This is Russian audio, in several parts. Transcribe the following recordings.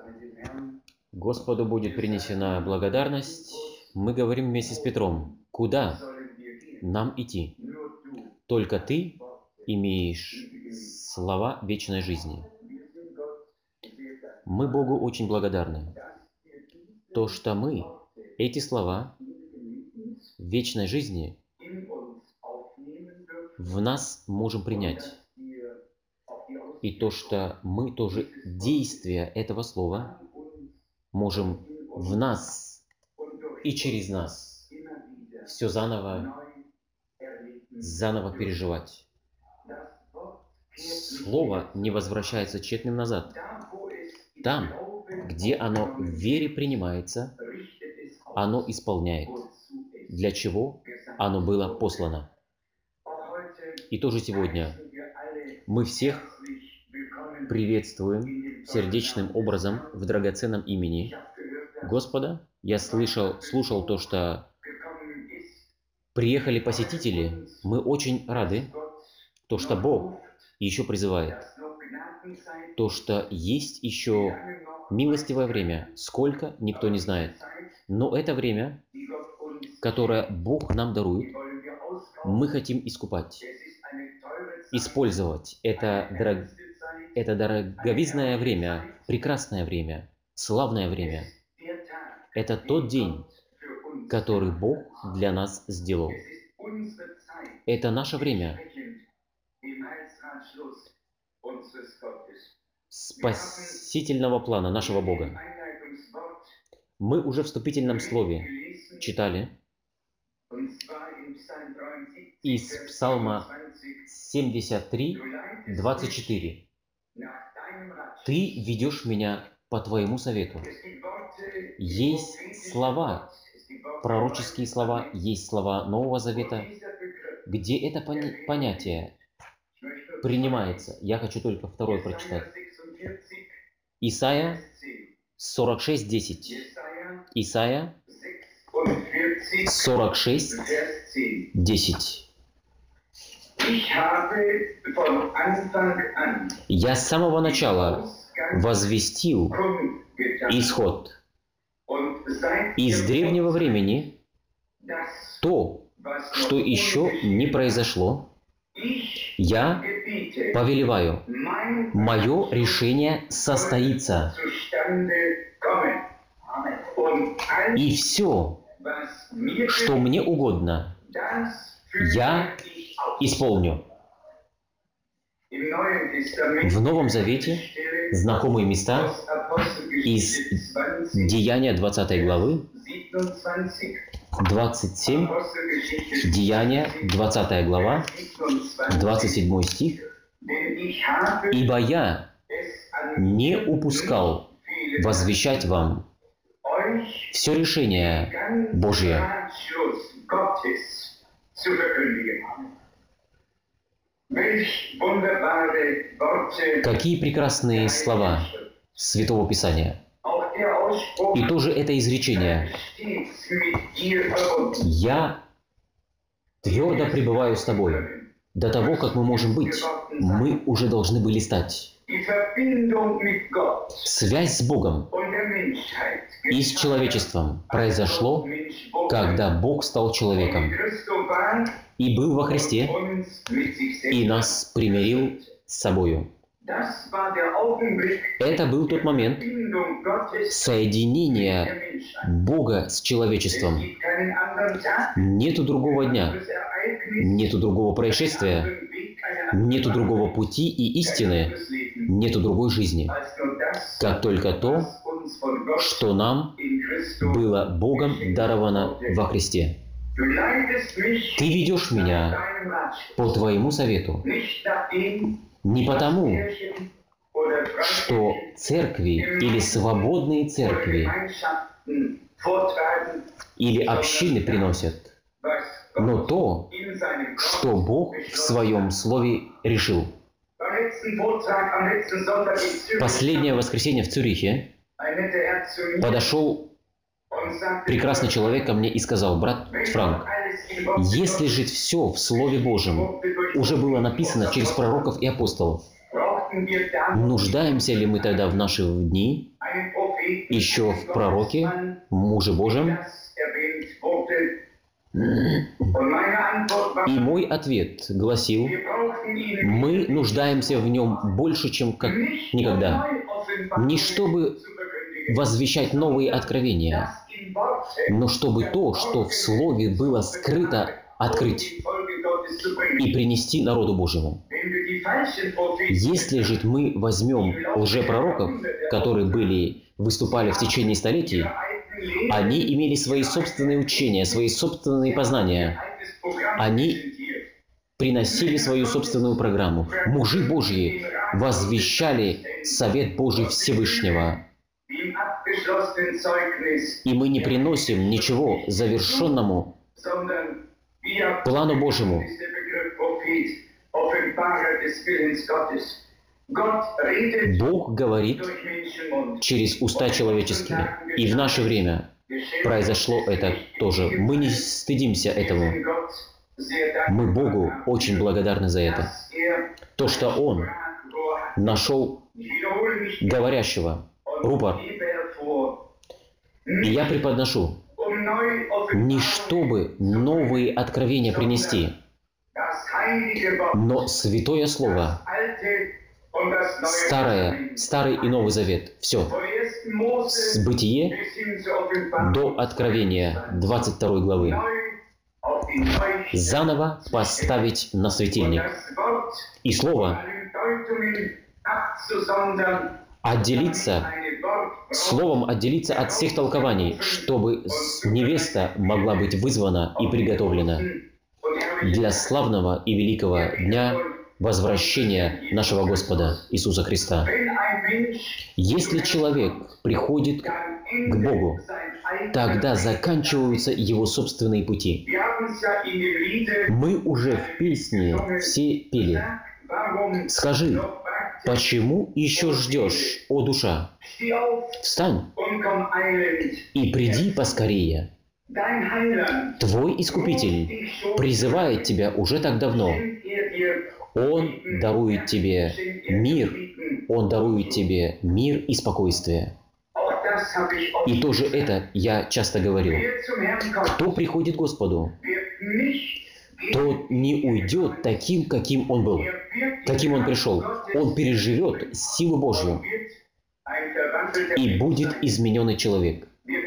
Господу будет принесена благодарность. Мы говорим вместе с Петром, куда нам идти? Только Ты имеешь слова вечной жизни. Мы Богу очень благодарны. То, что мы эти слова вечной жизни в нас можем принять. И то, что мы тоже действие этого слова можем в нас и через нас все заново переживать. Слово не возвращается тщетным назад. Там, где оно в вере принимается, оно исполняет, для чего оно было послано. И тоже сегодня мы всех приветствуем сердечным образом в драгоценном имени Господа. Я слушал то, что приехали посетители. Мы очень рады, то, что Бог еще призывает. То, что есть еще милостивое время, сколько никто не знает. Но это время, которое Бог нам дарует, мы хотим искупать, использовать. Это дороговизное время, прекрасное время, славное время. Это тот день, который Бог для нас сделал. Это наше время спасительного плана нашего Бога. Мы уже в вступительном слове читали из Псалма 73, 24. «Ты ведешь меня по Твоему совету». Есть слова, пророческие слова, есть слова Нового Завета, где это понятие принимается. Я хочу только второй прочитать. Исайя 46, 10. Исайя 46, 10. Я с самого начала возвестил исход. Из древнего времени то, что еще не произошло, я повелеваю, мое решение состоится. И все, что мне угодно, я исполню. В Новом Завете знакомые места из Деяния 20 главы, 27, Деяния 20 глава, 27 стих. «Ибо я не упускал возвещать вам все решение Божие». Какие прекрасные слова Святого Писания. И тоже это изречение. «Я твердо пребываю с тобой». До того, как мы можем быть, мы уже должны были стать. Связь с Богом и с человечеством произошло, когда Бог стал человеком и был во Христе, и нас примирил с собою. Это был тот момент соединения Бога с человечеством. Нету другого дня, нету другого происшествия, нету другого пути и истины, нету другой жизни, как только то, что нам было Богом даровано во Христе. Ты ведешь меня по Твоему совету, не потому, что церкви или свободные церкви или общины приносят, но то, что Бог в Своем Слове решил. Последнее воскресенье в Цюрихе подошел прекрасный человек ко мне и сказал: «Брат Франк, если же все в Слове Божьем уже было написано через пророков и апостолов, нуждаемся ли мы тогда в наши дни еще в пророке, муже Божьем? И мой ответ гласил: мы нуждаемся в нем больше, чем как никогда. Не чтобы возвещать новые откровения, но чтобы то, что в Слове было скрыто, открыть и принести народу Божьему. Если же мы возьмем лжепророков, которые выступали в течение столетий, они имели свои собственные учения, свои собственные познания. Они приносили свою собственную программу. Мужи Божьи возвещали совет Божий Всевышнего. И мы не приносим ничего завершенному плану Божьему. Бог говорит через уста человеческие. И в наше время произошло это тоже. Мы не стыдимся этому. Мы Богу очень благодарны за это. То, что Он нашел говорящего, рупор. И я преподношу, не чтобы новые откровения принести, но Святое Слово, Старый и Новый Завет, все, с Бытие до Откровения 22 главы, заново поставить на светильник. И Слово Словом отделиться от всех толкований, чтобы невеста могла быть вызвана и приготовлена для славного и великого дня возвращения нашего Господа Иисуса Христа. Если человек приходит к Богу, тогда заканчиваются его собственные пути. Мы уже в песне все пели: «Скажи, почему еще ждешь, о душа? Встань и приди поскорее. Твой Искупитель призывает тебя уже так давно. Он дарует тебе мир, Он дарует тебе мир и спокойствие». И тоже это я часто говорю. Кто приходит к Господу, тот не уйдет таким, каким он был, каким он пришел. Он переживет силу Божью и будет измененный человек.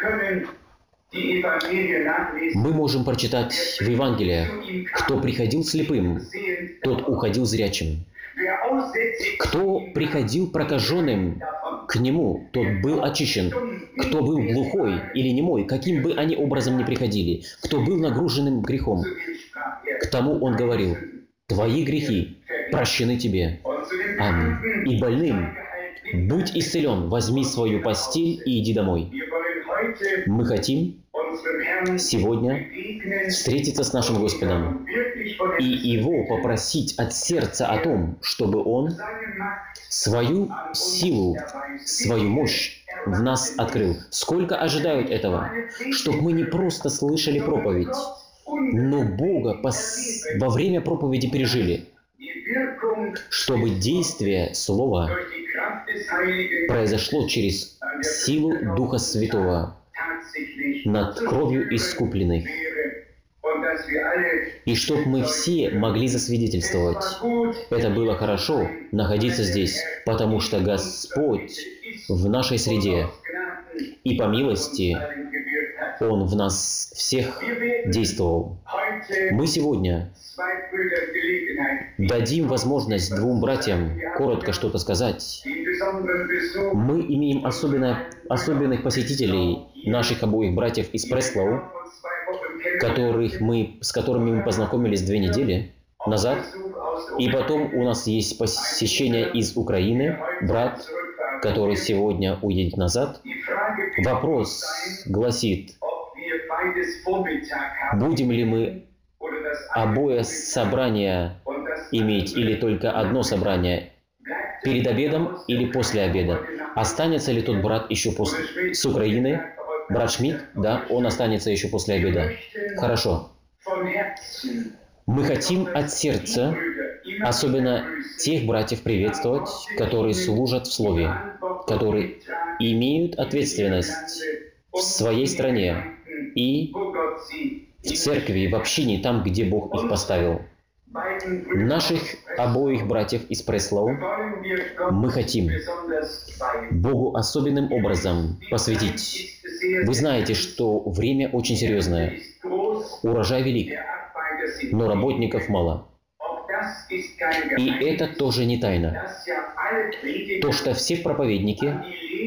Мы можем прочитать в Евангелиях: кто приходил слепым, тот уходил зрячим. Кто приходил прокаженным к нему, тот был очищен. Кто был глухой или немой, каким бы они образом ни приходили, кто был нагруженным грехом, к тому он говорил: твои грехи прощены тебе. Аминь. И больным: будь исцелен, возьми свою постель и иди домой. Мы хотим сегодня встретиться с нашим Господом и Его попросить от сердца о том, чтобы Он свою силу, свою мощь в нас открыл. Сколько ожидают этого, чтобы мы не просто слышали проповедь, но Бога во время проповеди пережили, чтобы действие Слова произошло через силу Духа Святого над кровью искупленных, и чтобы мы все могли засвидетельствовать: это было хорошо находиться здесь, потому что Господь в нашей среде, и по милости Он в нас всех действовал. Мы сегодня дадим возможность двум братьям коротко что-то сказать. Мы имеем особенных посетителей, наших обоих братьев из Преслоу, с которыми мы познакомились 2 недели назад. И потом у нас есть посещение из Украины, брат, который сегодня уедет назад. Вопрос гласит: будем ли мы обои собрания иметь или только одно собрание перед обедом или после обеда? Останется ли тот брат еще с Украины? Брат Шмидт, да, он останется еще после обеда. Хорошо. Мы хотим от сердца особенно тех братьев приветствовать, которые служат в Слове, которые имеют ответственность в своей стране и в церкви, в общине, там, где Бог их поставил. Наших обоих братьев из Преслоу мы хотим Богу особенным образом посвятить. Вы знаете, что время очень серьезное. Урожай велик, но работников мало. И это тоже не тайна. То, что все проповедники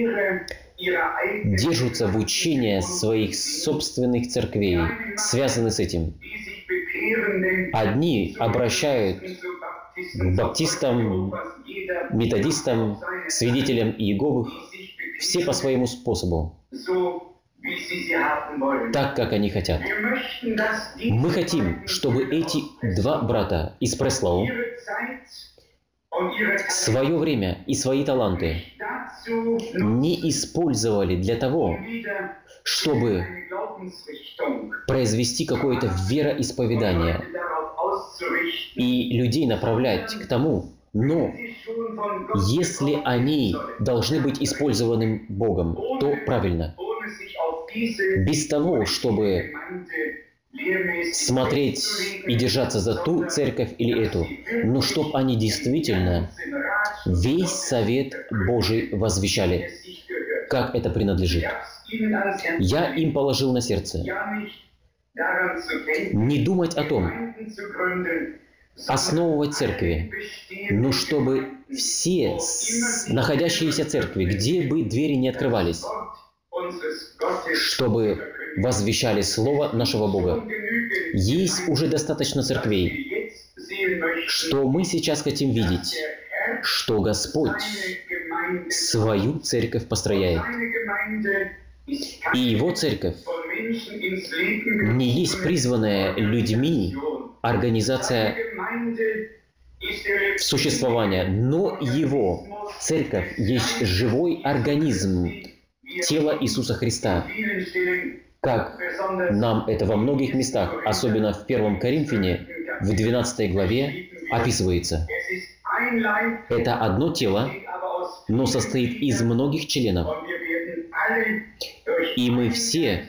держатся в учении своих собственных церквей, связаны с этим. Одни обращают к баптистам, методистам, свидетелям Иеговы, все по своему способу, так, как они хотят. Мы хотим, чтобы эти два брата из Преслоу свое время и свои таланты не использовали для того, чтобы произвести какое-то вероисповедание и людей направлять к тому, но если они должны быть использованы Богом, то правильно. Без того, чтобы смотреть и держаться за ту церковь или эту, но чтобы они действительно весь совет Божий возвещали, как это принадлежит. Я им положил на сердце не думать о том, основывать церкви, но чтобы все находящиеся церкви, где бы двери не открывались, чтобы возвещали Слово нашего Бога. Есть уже достаточно церквей, что мы сейчас хотим видеть, что Господь свою церковь построяет. И Его церковь не есть призванная людьми организация существования, но Его церковь есть живой организм тела Иисуса Христа. Как нам это во многих местах, особенно в 1 Коринфяне, в 12 главе, описывается. Это одно тело, но состоит из многих членов. И мы все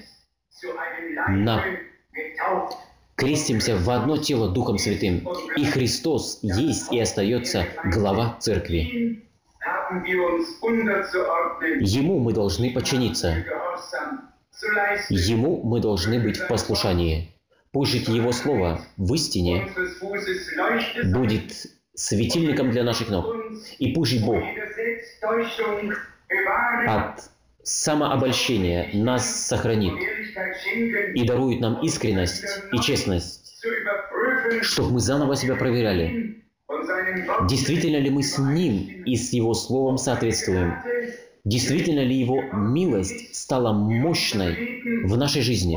крестимся в одно тело Духом Святым. И Христос есть и остается глава церкви. Ему мы должны подчиниться. Ему мы должны быть в послушании. Пусть же Его Слово в истине будет светильником для наших ног. И пусть же Бог от самообольщения нас сохранит и дарует нам искренность и честность, чтобы мы заново себя проверяли, действительно ли мы с Ним и с Его Словом соответствуем, действительно ли Его милость стала мощной в нашей жизни.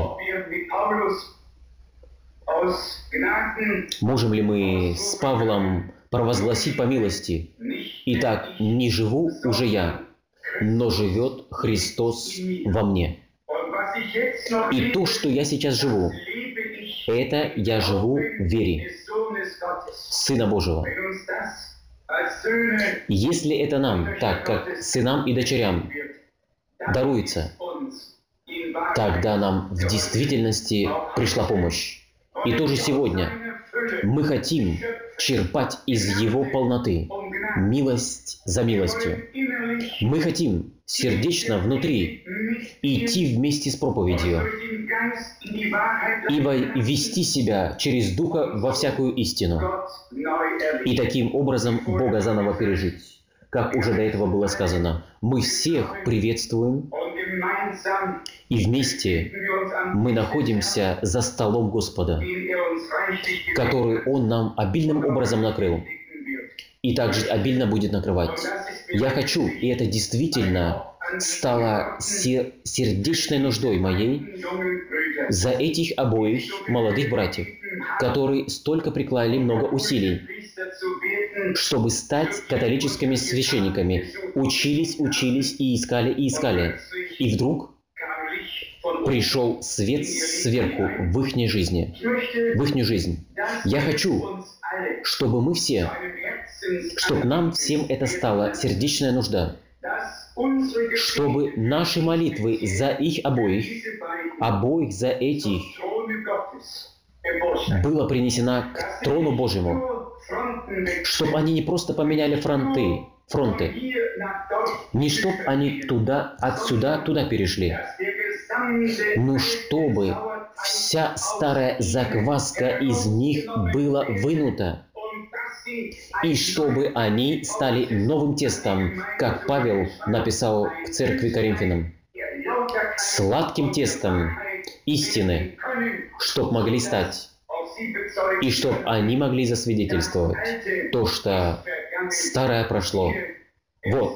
Можем ли мы с Павлом провозгласить по милости: «Итак, не живу уже я, но живет Христос во мне». И то, что я сейчас живу, это я живу в вере Сына Божьего. Если это нам, так как сынам и дочерям, даруется, тогда нам в действительности пришла помощь. И тоже сегодня мы хотим черпать из Его полноты, милость за милостью. Мы хотим сердечно внутри идти вместе с проповедью, ибо вести себя через Духа во всякую истину, и таким образом Бога заново пережить. Как уже до этого было сказано, мы всех приветствуем, и вместе мы находимся за столом Господа, который Он нам обильным образом накрыл, и также обильно будет накрывать. Я хочу, и это действительно стало сердечной нуждой моей, за этих обоих молодых братьев, которые столько прикладывали много усилий, чтобы стать католическими священниками, учились и искали. И вдруг пришел свет сверху в их жизни, в их жизнь. Я хочу, чтобы мы все, чтобы нам всем это стала сердечная нужда, чтобы наши молитвы за их обоих за этих, была принесена к трону Божьему, чтобы они не просто поменяли фронты, не чтобы они отсюда туда перешли, но чтобы вся старая закваска из них была вынута, и чтобы они стали новым тестом, как Павел написал к церкви Коринфянам, сладким тестом истины, чтоб могли стать, и чтоб они могли засвидетельствовать то, что старое прошло. Вот,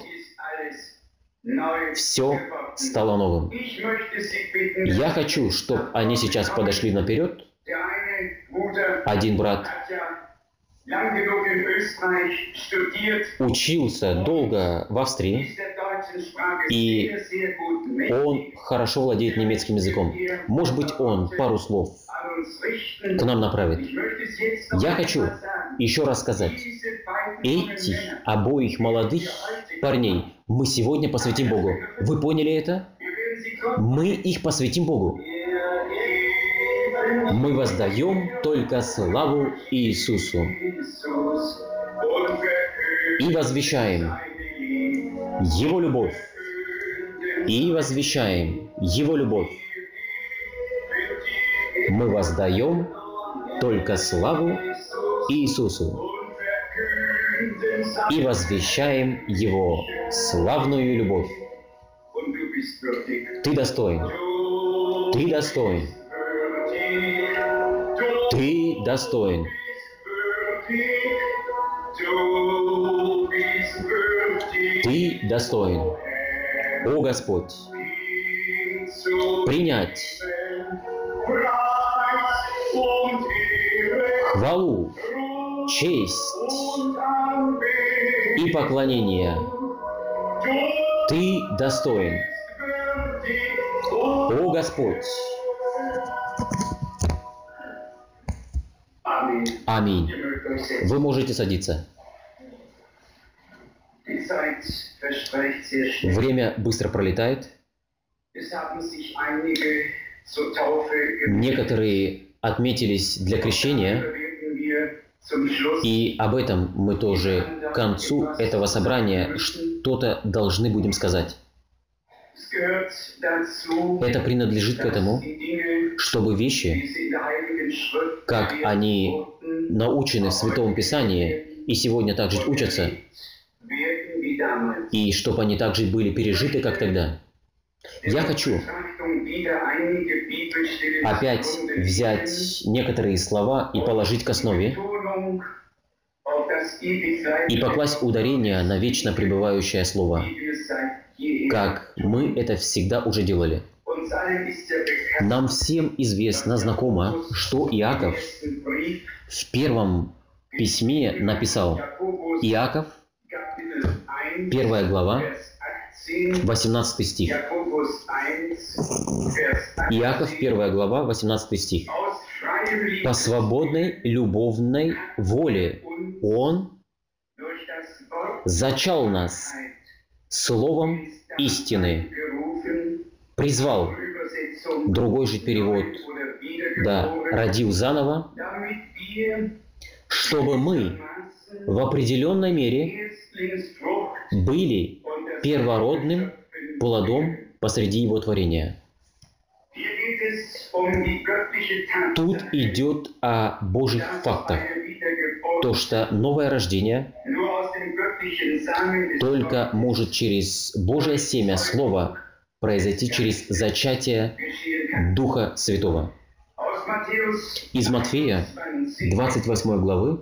все стало новым. Я хочу, чтобы они сейчас подошли наперед. Один брат учился долго в Австрии, и он хорошо владеет немецким языком. Может быть, он пару слов к нам направит. Я хочу еще раз сказать, этих обоих молодых парней мы сегодня посвятим Богу. Вы поняли это? Мы их посвятим Богу. Мы воздаем только славу Иисусу и возвещаем Его любовь. И возвещаем Его любовь. Мы воздаем только славу Иисусу и возвещаем Его славную любовь. Ты достоин. Ты достоин. Ты достоин. Ты достоин, о Господь, принять хвалу, честь и поклонение. Ты достоин, о Господь. Аминь. Вы можете садиться. Время быстро пролетает. Некоторые отметились для крещения, и об этом мы тоже к концу этого собрания что-то должны будем сказать. Это принадлежит к этому, чтобы вещи, как они научены в Святом Писании и сегодня также учатся, и чтобы они также были пережиты, как тогда. Я хочу опять взять некоторые слова и положить к основе, и покласть ударение на вечно пребывающее слово, как мы это всегда уже делали. Нам всем известно, знакомо, что Иаков в первом письме написал. Иаков, 1 глава, 18 стих. Иаков, 1 глава, 18 стих. По свободной любовной воле Он зачал нас словом истины, призвал, другой же перевод, родил заново, чтобы мы в определенной мере были первородным плодом посреди Его творения. Тут идет о Божьих фактах. То, что новое рождение только может через Божье семя Слова произойти через зачатие Духа Святого. Из Матфея, 28 главы,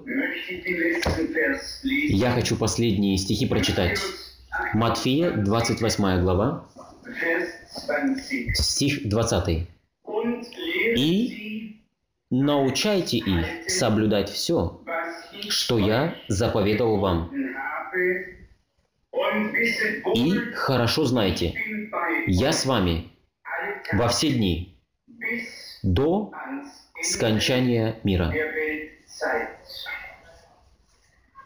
я хочу последние стихи прочитать. Матфея, 28 глава, стих 20. «И научайте их соблюдать все, что я заповедовал вам. И хорошо знайте, я с вами во все дни, до скончания мира».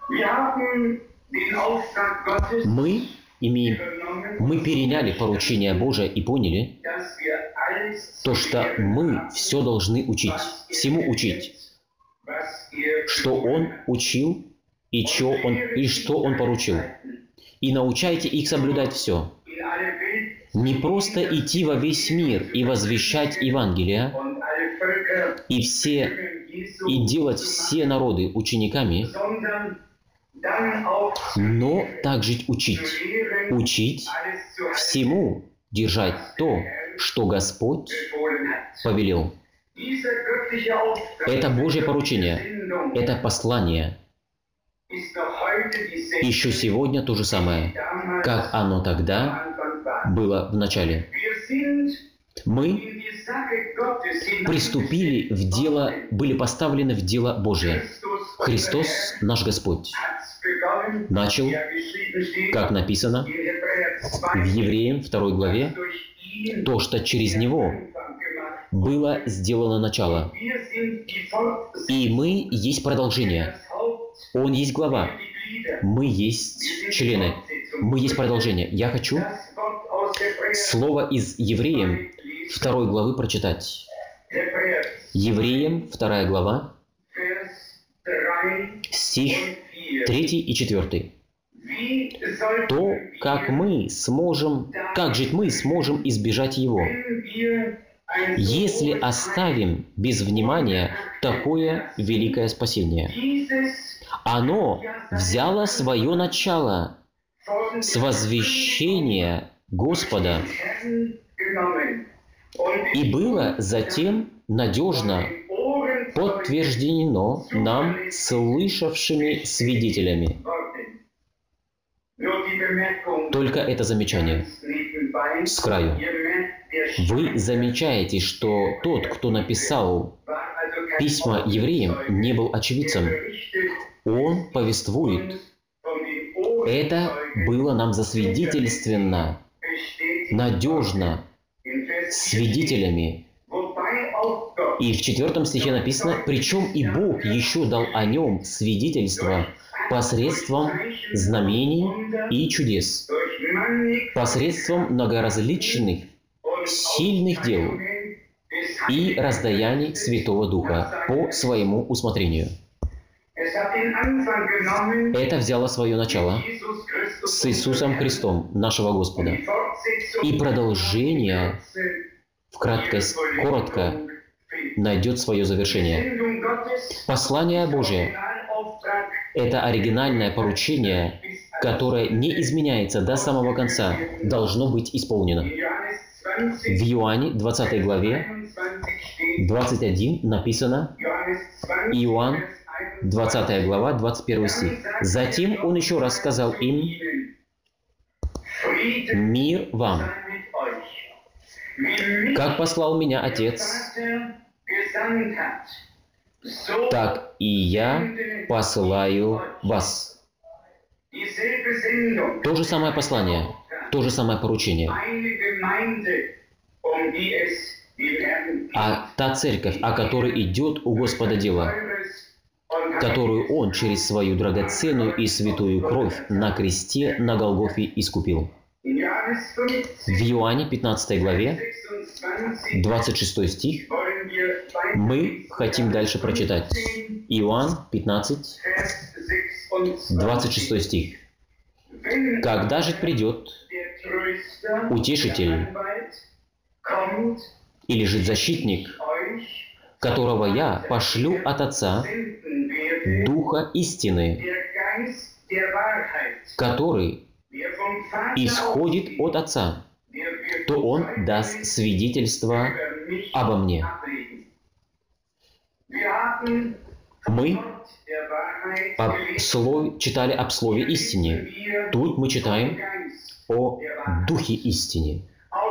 Мы переняли поручение Божие и поняли, то, что мы все должны учить, всему учить, что Он учил и что Он поручил. И научайте их соблюдать все. Не просто идти во весь мир и возвещать Евангелие, и делать все народы учениками, но также учить всему держать то, что Господь повелел. Это Божье поручение, это послание. Еще сегодня то же самое, как оно тогда было в начале. Мы приступили в дело, были поставлены в дело Божие. Христос, наш Господь, начал, как написано в Евреям 2 главе, то, что через Него было сделано начало. И мы есть продолжение. Он есть глава. Мы есть члены. Мы есть продолжение. Я хочу слово из Евреям 2 главы прочитать. Евреям 2 глава, стих 3 и 4. То, как жить мы сможем избежать его, если оставим без внимания такое великое спасение. Оно взяло свое начало с возвещения Господа и было затем надежно подтверждено нам слышавшими свидетелями. Только это замечание с краю. Вы замечаете, что тот, кто написал письма евреям, не был очевидцем. Он повествует. Это было нам засвидетельствовано надежно свидетелями. И в 4 стихе написано, причем и Бог еще дал о нем свидетельство посредством знамений и чудес, посредством многоразличных сильных дел и раздаяний Святого Духа по своему усмотрению. Это взяло свое начало с Иисусом Христом, нашего Господа. И продолжение, коротко, найдет свое завершение. Послание Божие – это оригинальное поручение, которое не изменяется до самого конца, должно быть исполнено. В Иоанне 20 главе 21 написано, Иоанн 20 глава, 21 стих. Затем он еще раз сказал им, «Мир вам! Как послал меня Отец, так и я посылаю вас». То же самое послание, то же самое поручение. А та церковь, о которой идет у Господа дело, которую Он через свою драгоценную и святую кровь на кресте на Голгофе искупил. В Иоанне 15 главе, 26 стих, мы хотим дальше прочитать. Иоанн 15, 26 стих. «Когда же придет Утешитель, или же защитник, которого я пошлю от Отца, Духа истины, который исходит от Отца, то Он даст свидетельство обо мне». Мы читали об Слове истине. Тут мы читаем о Духе истине.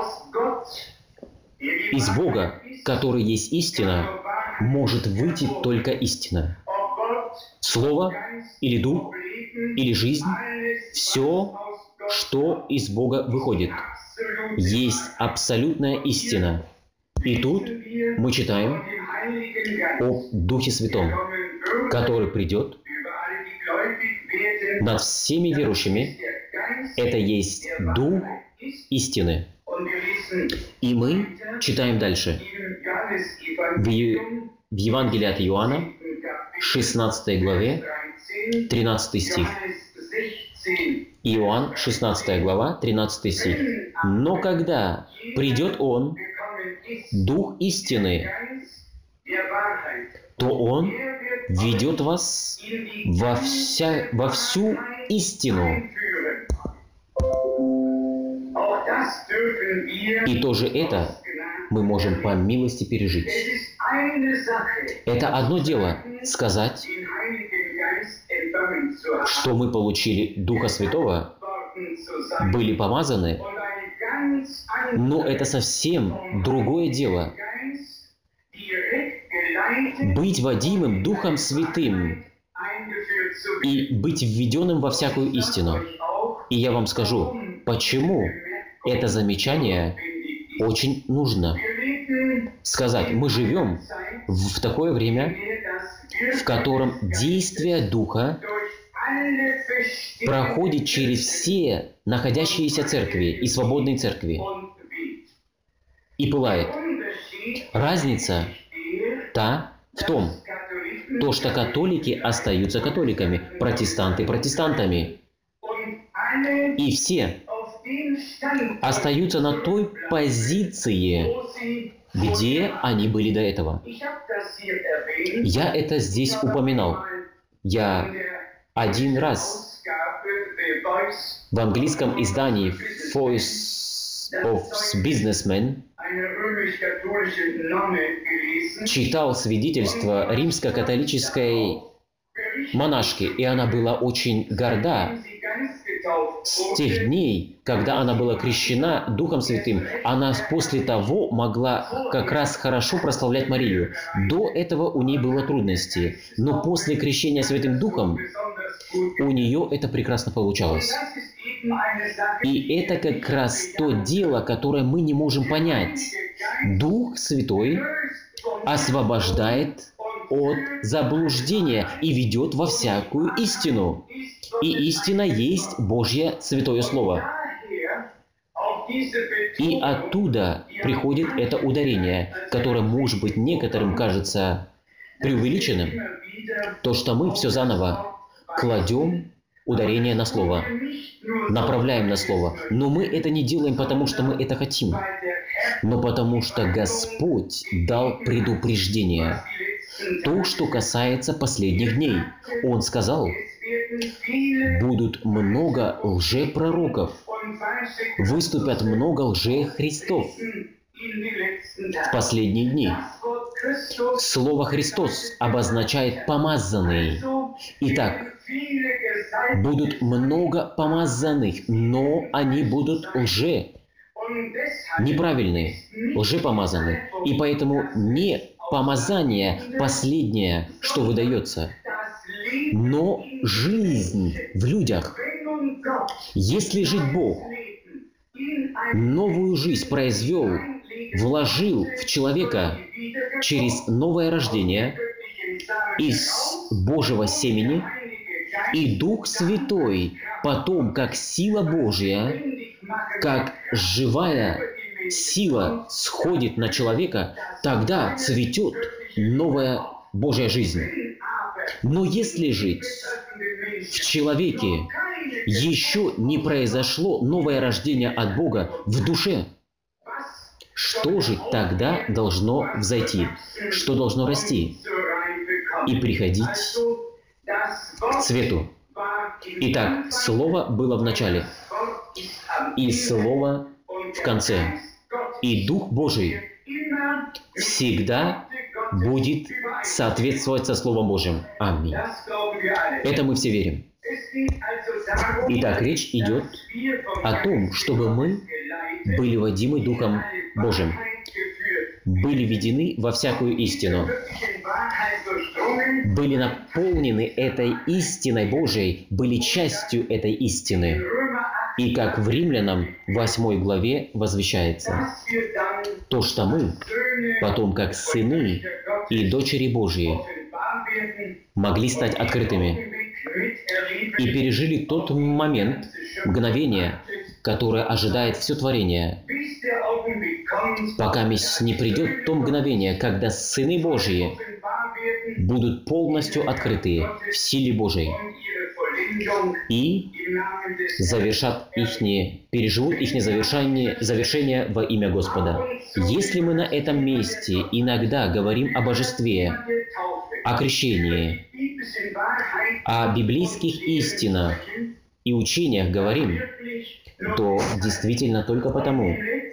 Из Бога, который есть истина, может выйти только истина. Слово или Дух, или жизнь, все, что из Бога выходит, есть абсолютная истина. И тут мы читаем о Духе Святом, который придет над всеми верующими, это есть Дух истины. И мы читаем дальше. В Евангелии от Иоанна, 16 главе, 13 стих. Иоанн, 16 глава, 13 стих. «Но когда придет Он, Дух истины, то Он ведет вас во всю истину». И тоже это мы можем по милости пережить. Это одно дело сказать, что мы получили Духа Святого, были помазаны, но это совсем другое дело. Быть водимым Духом Святым и быть введенным во всякую истину. И я вам скажу, почему это замечание очень нужно сказать. Мы живем в такое время, в котором действие Духа проходит через все находящиеся церкви и свободные церкви и пылает. Разница в том, что католики остаются католиками, протестанты протестантами. И все остаются на той позиции, где они были до этого. Я это здесь упоминал. Я один раз в английском издании Voice of Businessman читал свидетельство римско-католической монашки, и она была очень горда. С тех дней, когда она была крещена Духом Святым, она после того могла как раз хорошо прославлять Марию. До этого у ней было трудности, но после крещения Святым Духом у нее это прекрасно получалось. И это как раз то дело, которое мы не можем понять. Дух Святой освобождает от заблуждения и ведет во всякую истину. И истина есть Божье Святое Слово. И оттуда приходит это ударение, которое, может быть, некоторым кажется преувеличенным. То, что мы все заново кладем ударение на Слово, направляем на Слово. Но мы это не делаем, потому что мы это хотим, но потому что Господь дал предупреждение. То, что касается последних дней. Он сказал: будут много лжепророков, выступят много лжехристов в последние дни. Слово «Христос» обозначает «помазанный». Итак, будут много помазанных, но они будут неправильные, лжепомазанные. И поэтому не помазание последнее, что выдается, но жизнь в людях. Если жить Бог, новую жизнь произвел, вложил в человека через новое рождение из Божьего семени, и Дух Святой потом, как сила Божья, как живая сила сходит на человека, тогда цветет новая Божья жизнь. Но если жить в человеке еще не произошло новое рождение от Бога в душе, что же тогда должно взойти? Что должно расти и приходить к цвету? Итак, Слово было в начале, и Слово в конце. И Дух Божий всегда будет соответствовать со Словом Божьим. Аминь. Это мы все верим. Итак, речь идет о том, чтобы мы были водимы Духом Божьим, были введены во всякую истину, были наполнены этой истиной Божией, были частью этой истины. И как в Римлянам 8 главе возвещается, то, что мы потом, как сыны и дочери Божьи, могли стать открытыми. и пережили тот момент, мгновение, которое ожидает все творение, пока не придет то мгновение, когда сыны Божьи будут полностью открыты в силе Божией и переживут их завершение во имя Господа. Если мы на этом месте иногда говорим о божестве, о крещении, о библейских истинах и учениях говорим, то действительно только потому.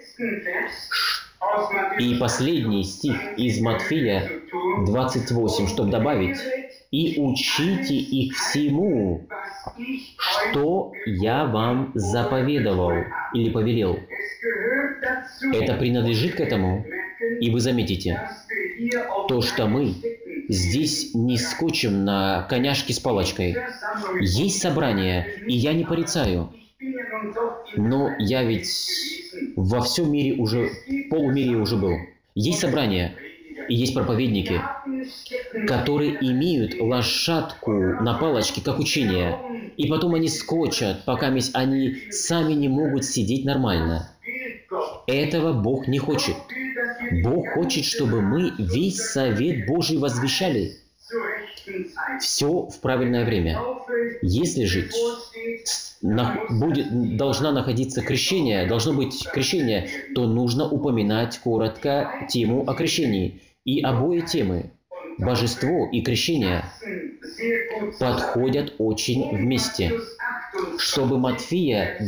И последний стих из Матфея 28, чтобы добавить: «И учите их всему, что я вам заповедовал или повелел». Это принадлежит к этому. И вы заметите, то, что мы здесь не скочим на коняшке с палочкой. Есть собрание, и я не порицаю. Но я ведь во всем мире уже, в полумире уже был. Есть собрания, и есть проповедники, которые имеют лошадку на палочке, как учение, и потом они скочат, пока они сами не могут сидеть нормально. Этого Бог не хочет. Бог хочет, чтобы мы весь совет Божий возвещали. Все в правильное время. Если же должно быть крещение, то нужно упоминать коротко тему о крещении. И обои темы, божество и крещение, подходят очень вместе. Чтобы Матфея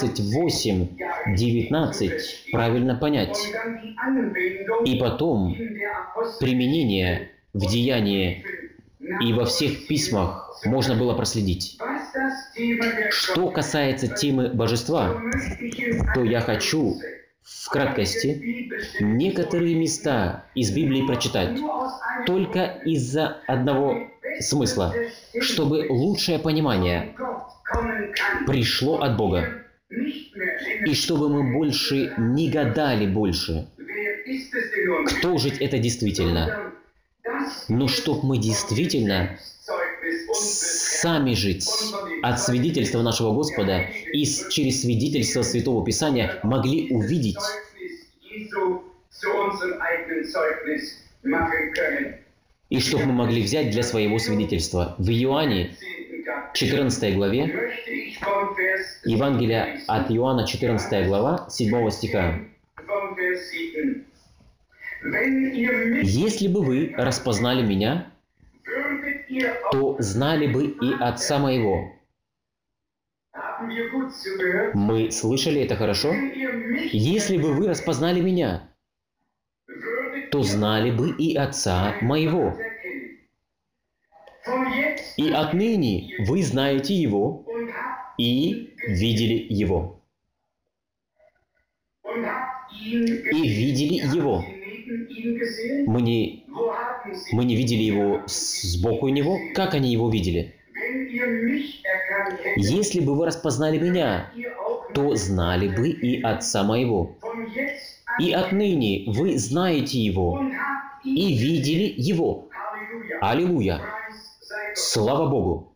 28:19 правильно понять. И потом применение в деянии и во всех письмах можно было проследить. Что касается темы божества, то я хочу в краткости некоторые места из Библии прочитать только из-за одного смысла, чтобы лучшее понимание пришло от Бога. И чтобы мы больше не гадали больше, кто же это действительно. Но чтобы мы действительно сами жить от свидетельства нашего Господа и через свидетельство Святого Писания могли увидеть и чтобы мы могли взять для своего свидетельства. В Иоанне 14 главе, Евангелие от Иоанна, 14 глава, 7 стиха. «Если бы вы распознали Меня, то знали бы и Отца Моего». Мы слышали это хорошо? «Если бы вы распознали Меня, то знали бы и Отца Моего. И отныне вы знаете Его и видели Его». И видели Его. Мы не видели Его сбоку Него. Как они Его видели? «Если бы вы распознали Меня, то знали бы и Отца Моего. И отныне вы знаете Его и видели Его». Аллилуйя! Слава Богу!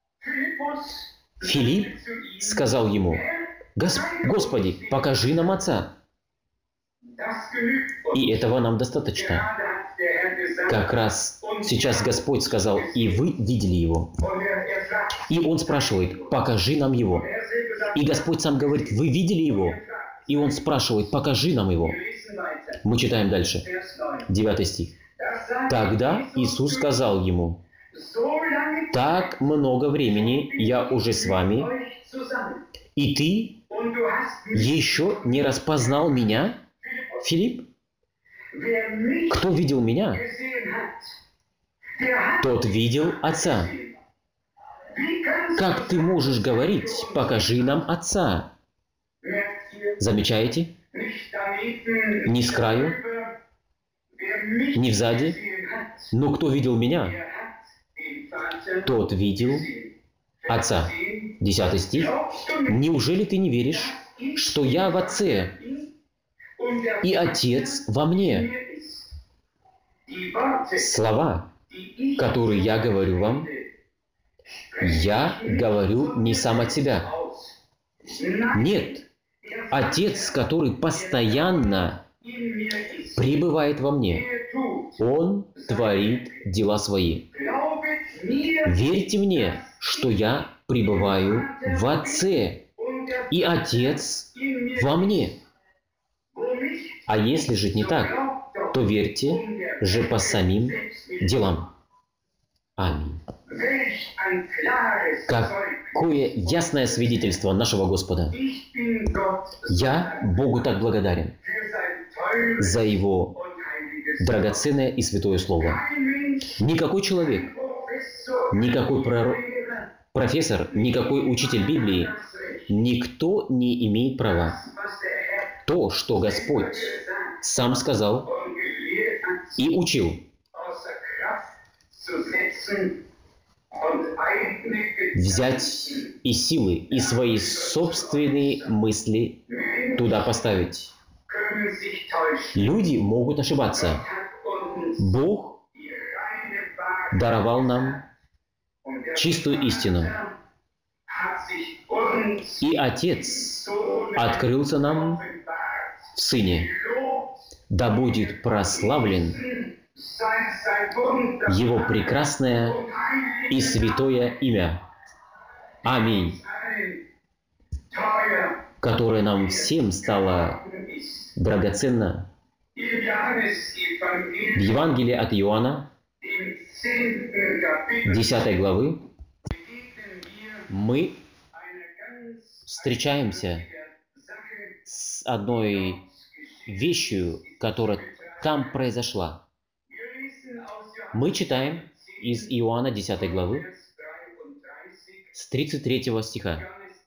Филипп сказал Ему: «Господи, покажи нам Отца». И этого нам достаточно. Как раз сейчас Господь сказал: «И вы видели Его». И Он спрашивает: «Покажи нам Его». И Господь сам говорит: «Вы видели Его?» И Он спрашивает: «Покажи нам Его». Мы читаем дальше. 9 стих. «Тогда Иисус сказал ему: так много времени я уже с вами, и ты еще не распознал Меня, Филипп? Кто видел Меня, тот видел Отца. Как ты можешь говорить: покажи нам Отца?» Замечаете? Ни с краю, ни сзади. Но кто видел Меня, тот видел Отца. 10 стих. «Неужели ты не веришь, что я в Отце, и Отец во мне? Слова, которые я говорю вам, Я говорю не сам от себя. Нет. Отец, который постоянно пребывает во мне, Он творит дела свои. Верьте мне, что я пребываю в Отце, и Отец во мне. А если жить не так, то верьте же по самим делам. Аминь. Какое ясное свидетельство нашего Господа. Я Богу так благодарен за Его драгоценное и святое Слово. Никакой человек, никакой профессор, никакой учитель Библии, никто не имеет права. То, что Господь сам сказал и учил, взять и силы, и свои собственные мысли туда поставить. Люди могут ошибаться. Бог даровал нам чистую истину. И Отец открылся нам в Сыне. Да будет прославлен Его прекрасное и святое имя. Аминь. Которое нам всем стало драгоценно. В Евангелии от Иоанна, 10 главы, мы встречаемся с одной вещью, которая там произошла. Мы читаем из Иоанна 10 главы с 33 стиха.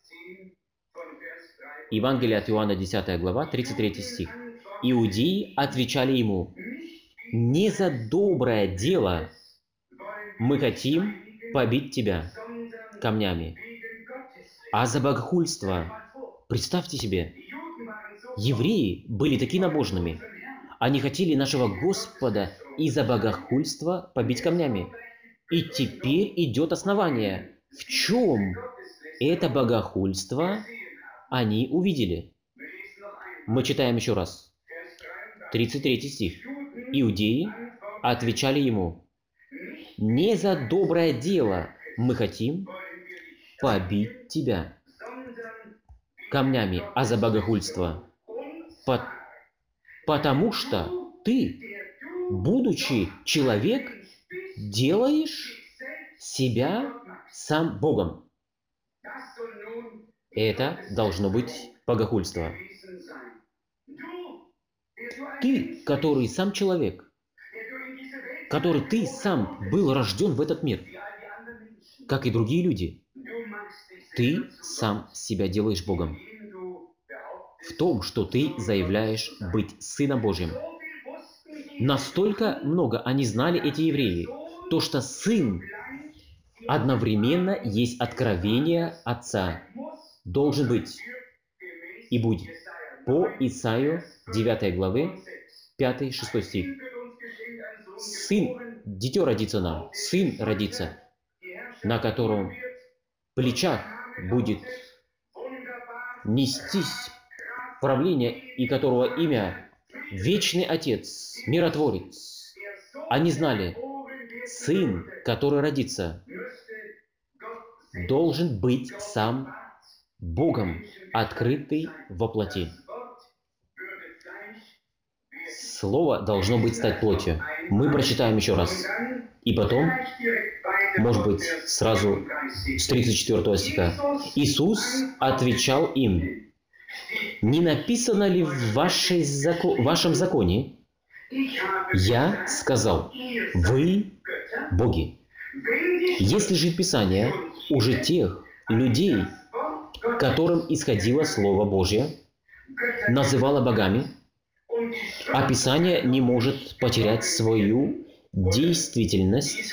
Евангелие от Иоанна 10 глава, 33 стих. Иудеи отвечали ему: «Не за доброе дело мы хотим побить тебя камнями, а за богохульство». Представьте себе, евреи были такими набожными. Они хотели нашего Господа из-за богохульства побить камнями. И теперь идет основание. В чем это богохульство они увидели? Мы читаем еще раз. 33 стих. Иудеи отвечали ему: «Не за доброе дело мы хотим побить тебя камнями, а за богохульство. Потому что ты, будучи человек, делаешь себя сам Богом». Это должно быть богохульство. Ты, который сам человек, который ты сам был рожден в этот мир, как и другие люди, ты сам себя делаешь Богом. В том, что ты заявляешь быть Сыном Божьим. Настолько много они знали, эти евреи, то, что Сын одновременно есть откровение Отца. Должен быть и будет. По Исаию 9 главы, 5-6 стих. Сын, дитё родится нам, Сын родится, на котором плечах будет нестись правление, и которого имя Вечный Отец, Миротворец. Они знали, Сын, который родится, должен быть сам Богом, открытый во плоти. Слово должно быть стать плотью. Мы прочитаем еще раз. И потом, может быть, сразу с 34 стиха. Иисус отвечал им: «Не написано ли в вашем законе: я сказал, вы боги? Если же Писание уже тех людей, которым исходило Слово Божье, называло богами, а Писание не может потерять свою действительность,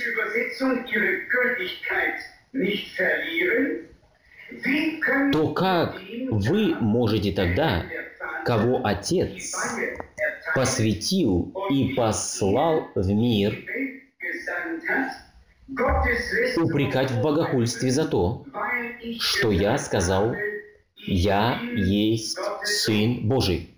то как вы можете тогда, кого Отец посвятил и послал в мир, упрекать в богохульстве за то, что я сказал, я есть Сын Божий.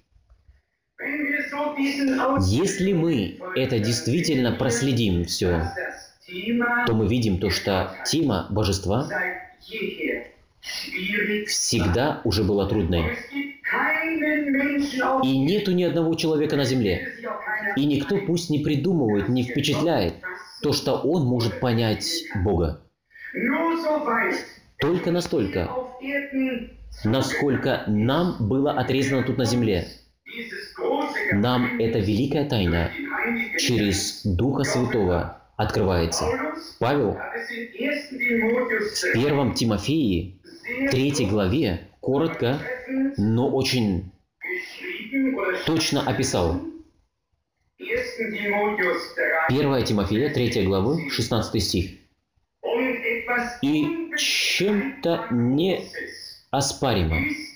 Если мы это действительно проследим все, то мы видим то, что тема божества всегда уже была трудной. И нету ни одного человека на земле. И никто пусть не придумывает, не впечатляет то, что он может понять Бога. Только настолько, насколько нам было отрезано тут на земле. Нам эта великая тайна через Духа Святого открывается. Павел в 1 Тимофеи, 3 главе, коротко, но очень точно описал. 1 Тимофея, 3 глава, 16 стих. «И чем-то неоспоримо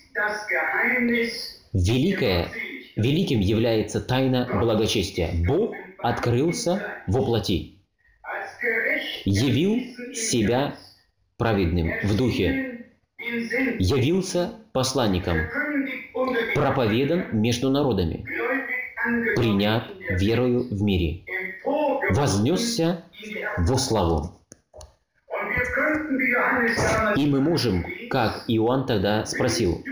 великим является тайна благочестия. Бог открылся во плоти, явил себя праведным в духе, явился посланником, проповедан между народами, принят верою в мире, вознесся во славу». И мы можем, как Иоанн тогда спросил,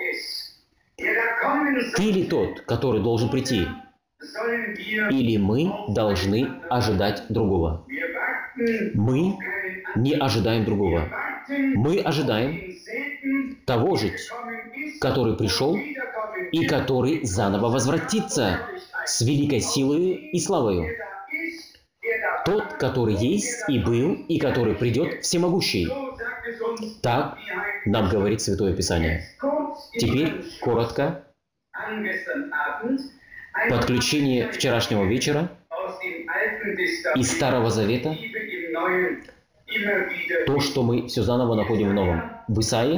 «Ты ли тот, который должен прийти? Или мы должны ожидать другого?» Мы не ожидаем другого. Мы ожидаем того же, который пришел и который заново возвратится с великой силой и славою. Тот, который есть и был, и который придет всемогущий. Так нам говорит Святое Писание. Теперь коротко подключение вчерашнего вечера из Старого Завета, то, что мы все заново находим в Новом. В Исаии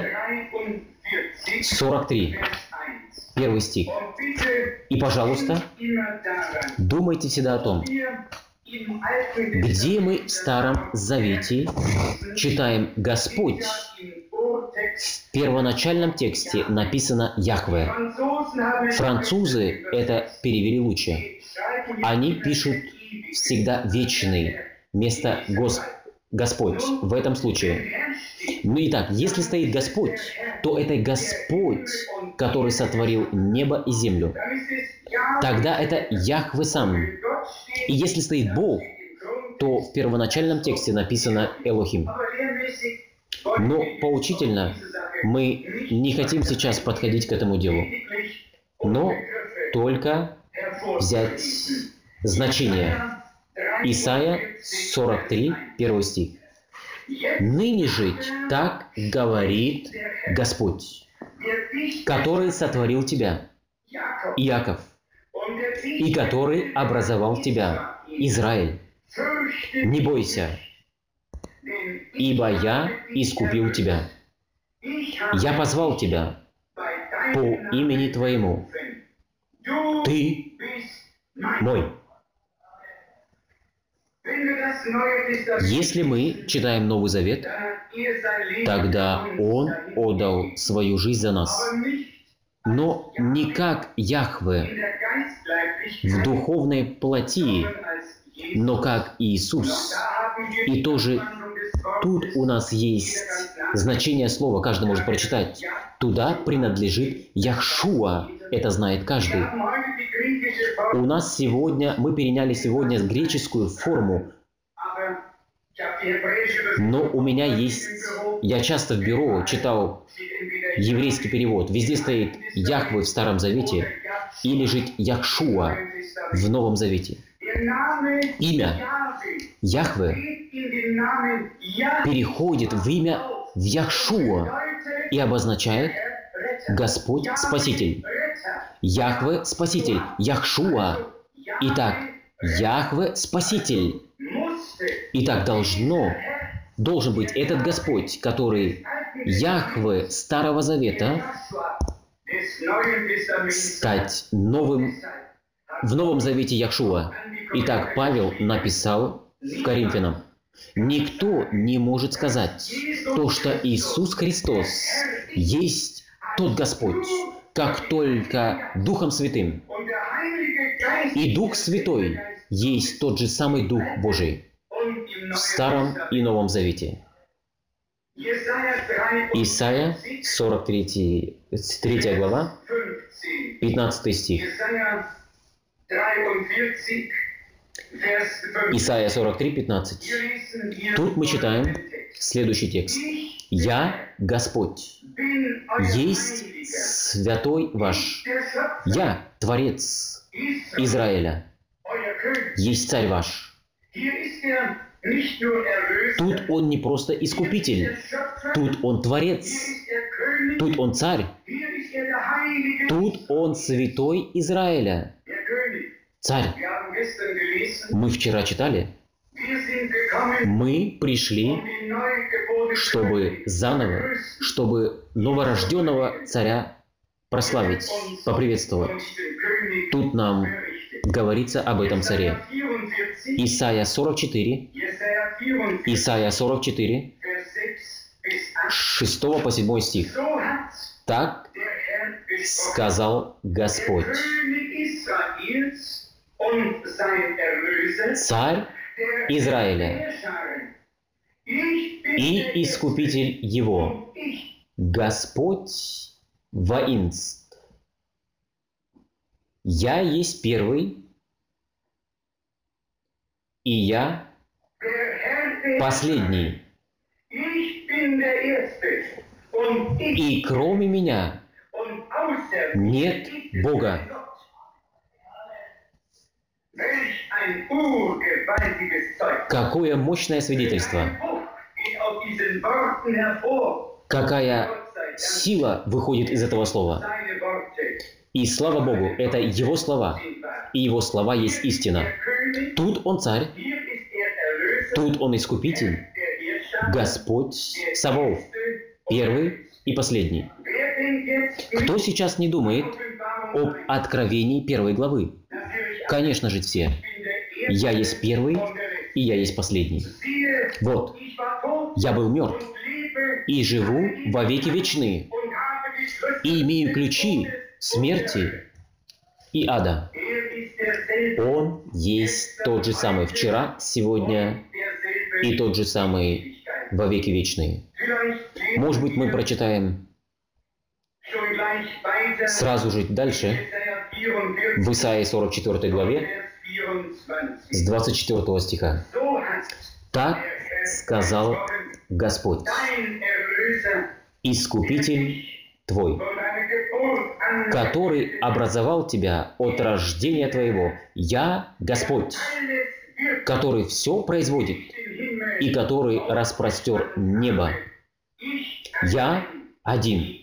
43, 1 стих. «И, пожалуйста, думайте всегда о том, где мы в Старом Завете читаем «Господь», в первоначальном тексте написано «Яхве». Французы это перевели лучше. Они пишут всегда «вечный» вместо «Господь» в этом случае. Ну и так, если стоит Господь, то это Господь, который сотворил небо и землю. Тогда это Яхве сам. И если стоит Бог, то в первоначальном тексте написано «Элохим». Но поучительно мы не хотим сейчас подходить к этому делу, но только взять значение. Исайя 43, 1 стих. «Ныне же так говорит Господь, который сотворил тебя, Иаков, и который образовал тебя, Израиль. Не бойся, ибо я искупил тебя. Я позвал тебя по имени твоему. Ты мой». Если мы читаем Новый Завет, тогда Он отдал свою жизнь за нас. Но не как Яхве в духовной плоти, но как Иисус. И тоже тут у нас есть значение слова, каждый может прочитать. Туда принадлежит Яхшуа, это знает каждый. У нас сегодня, мы переняли сегодня греческую форму, но у меня есть, я часто в бюро читал еврейский перевод, везде стоит Яхве в Старом Завете или же Яхшуа в Новом Завете. Имя Яхве переходит в имя в Яхшуа и обозначает Господь Спаситель. Яхве Спаситель, Яхшуа. Итак, Яхве Спаситель. Итак, должен быть этот Господь, который Яхве Старого Завета, стать новым, в Новом Завете Яхшуа. Итак, Павел написал в Коринфянам: Никто не может сказать то, что Иисус Христос есть тот Господь, как только Духом Святым. И Дух Святой есть тот же самый Дух Божий в Старом и Новом Завете. Исайя 43 глава, 15 стих. Исайя 43, 15. Тут мы читаем следующий текст. «Я, Господь, есть святой ваш. Я, Творец Израиля, есть царь ваш». Тут он не просто искупитель, тут он Творец, тут он царь, тут он святой Израиля, царь. Мы вчера читали, мы пришли, чтобы заново, чтобы новорожденного царя прославить, поприветствовать. Тут нам говорится об этом царе. Исайя 44, Исайя 44, 6 по 7 стих. Так сказал Господь, царь Израиля и искупитель его, Господь воинств. Я есть первый, и я последний. И кроме меня нет Бога. Какое мощное свидетельство! Какая сила выходит из этого слова! И слава Богу, это Его слова, и Его слова есть истина. Тут Он царь, тут Он искупитель, Господь Саваоф, первый и последний. Кто сейчас не думает об откровении первой главы? Конечно же все. Я есть первый, и я есть последний. Вот, я был мертв, и живу во веки вечные, и имею ключи смерти и ада. Он есть тот же самый вчера, сегодня, и тот же самый во веки вечные. Может быть, мы прочитаем сразу же дальше, в Исаии 44 главе, с 24 стиха. «Так сказал Господь, Искупитель твой, который образовал тебя от рождения твоего. Я Господь, который все производит и который распростер небо. Я один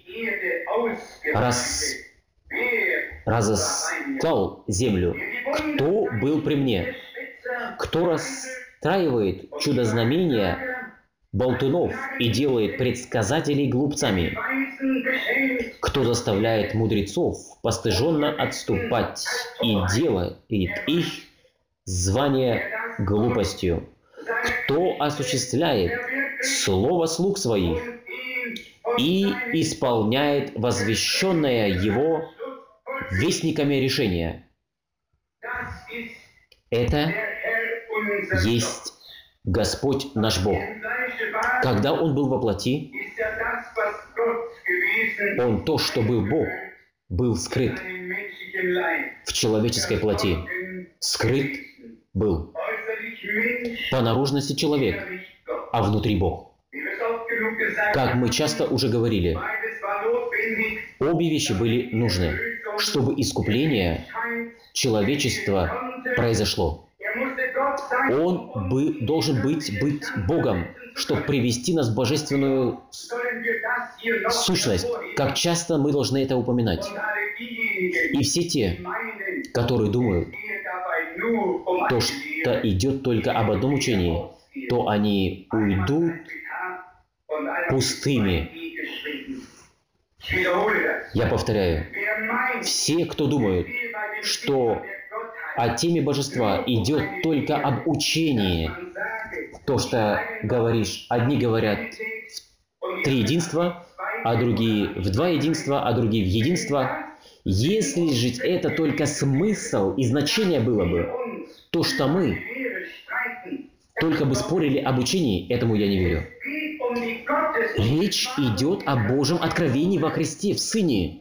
разослал землю. Кто был при мне? Кто расстраивает чудо-знамения болтунов и делает предсказателей глупцами? Кто заставляет мудрецов постыженно отступать и делает их звание глупостью? Кто осуществляет слово слуг своих и исполняет возвещенное его вестниками решение? Это есть Господь наш Бог. Когда Он был во плоти, Он то, что был Бог, был скрыт в человеческой плоти. Скрыт был по наружности человек, а внутри Бог. Как мы часто уже говорили, обе вещи были нужны, чтобы искупление человечества произошло. Он должен быть Богом, чтобы привести нас в божественную сущность. Как часто мы должны это упоминать. И все те, которые думают, то, что идет только об одном учении, то они уйдут пустыми. Я повторяю, все, кто думают, что о теме божества идет только об учении, то, что говоришь, одни говорят в три единства, а другие в два единства, а другие в единство. Если же это только смысл и значение было бы, то, что мы только бы спорили об учении, этому я не верю. Речь идет о Божьем откровении во Христе, в Сыне,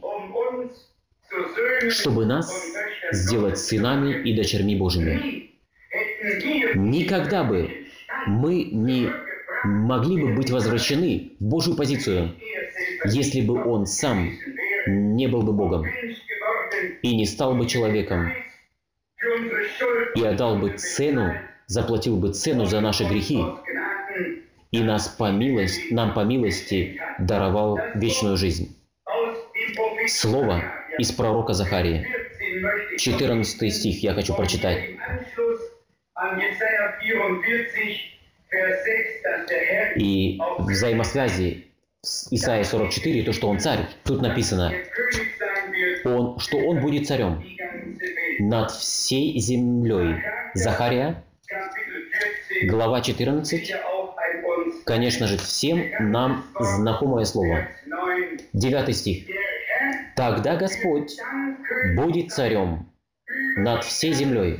чтобы нас сделать сынами и дочерьми Божьими. Никогда бы мы не могли бы быть возвращены в Божью позицию, если бы Он сам не был бы Богом и не стал бы человеком и отдал бы цену, заплатил бы цену за наши грехи и нам по милости даровал вечную жизнь. Слово из пророка Захарии, 14 стих я хочу прочитать. И в взаимосвязи с Исаией 44, то, что он царь, тут написано, что он будет царем над всей землей. Захария, глава 14, конечно же, всем нам знакомое слово. 9 стих. «Тогда Господь будет царем над всей землей.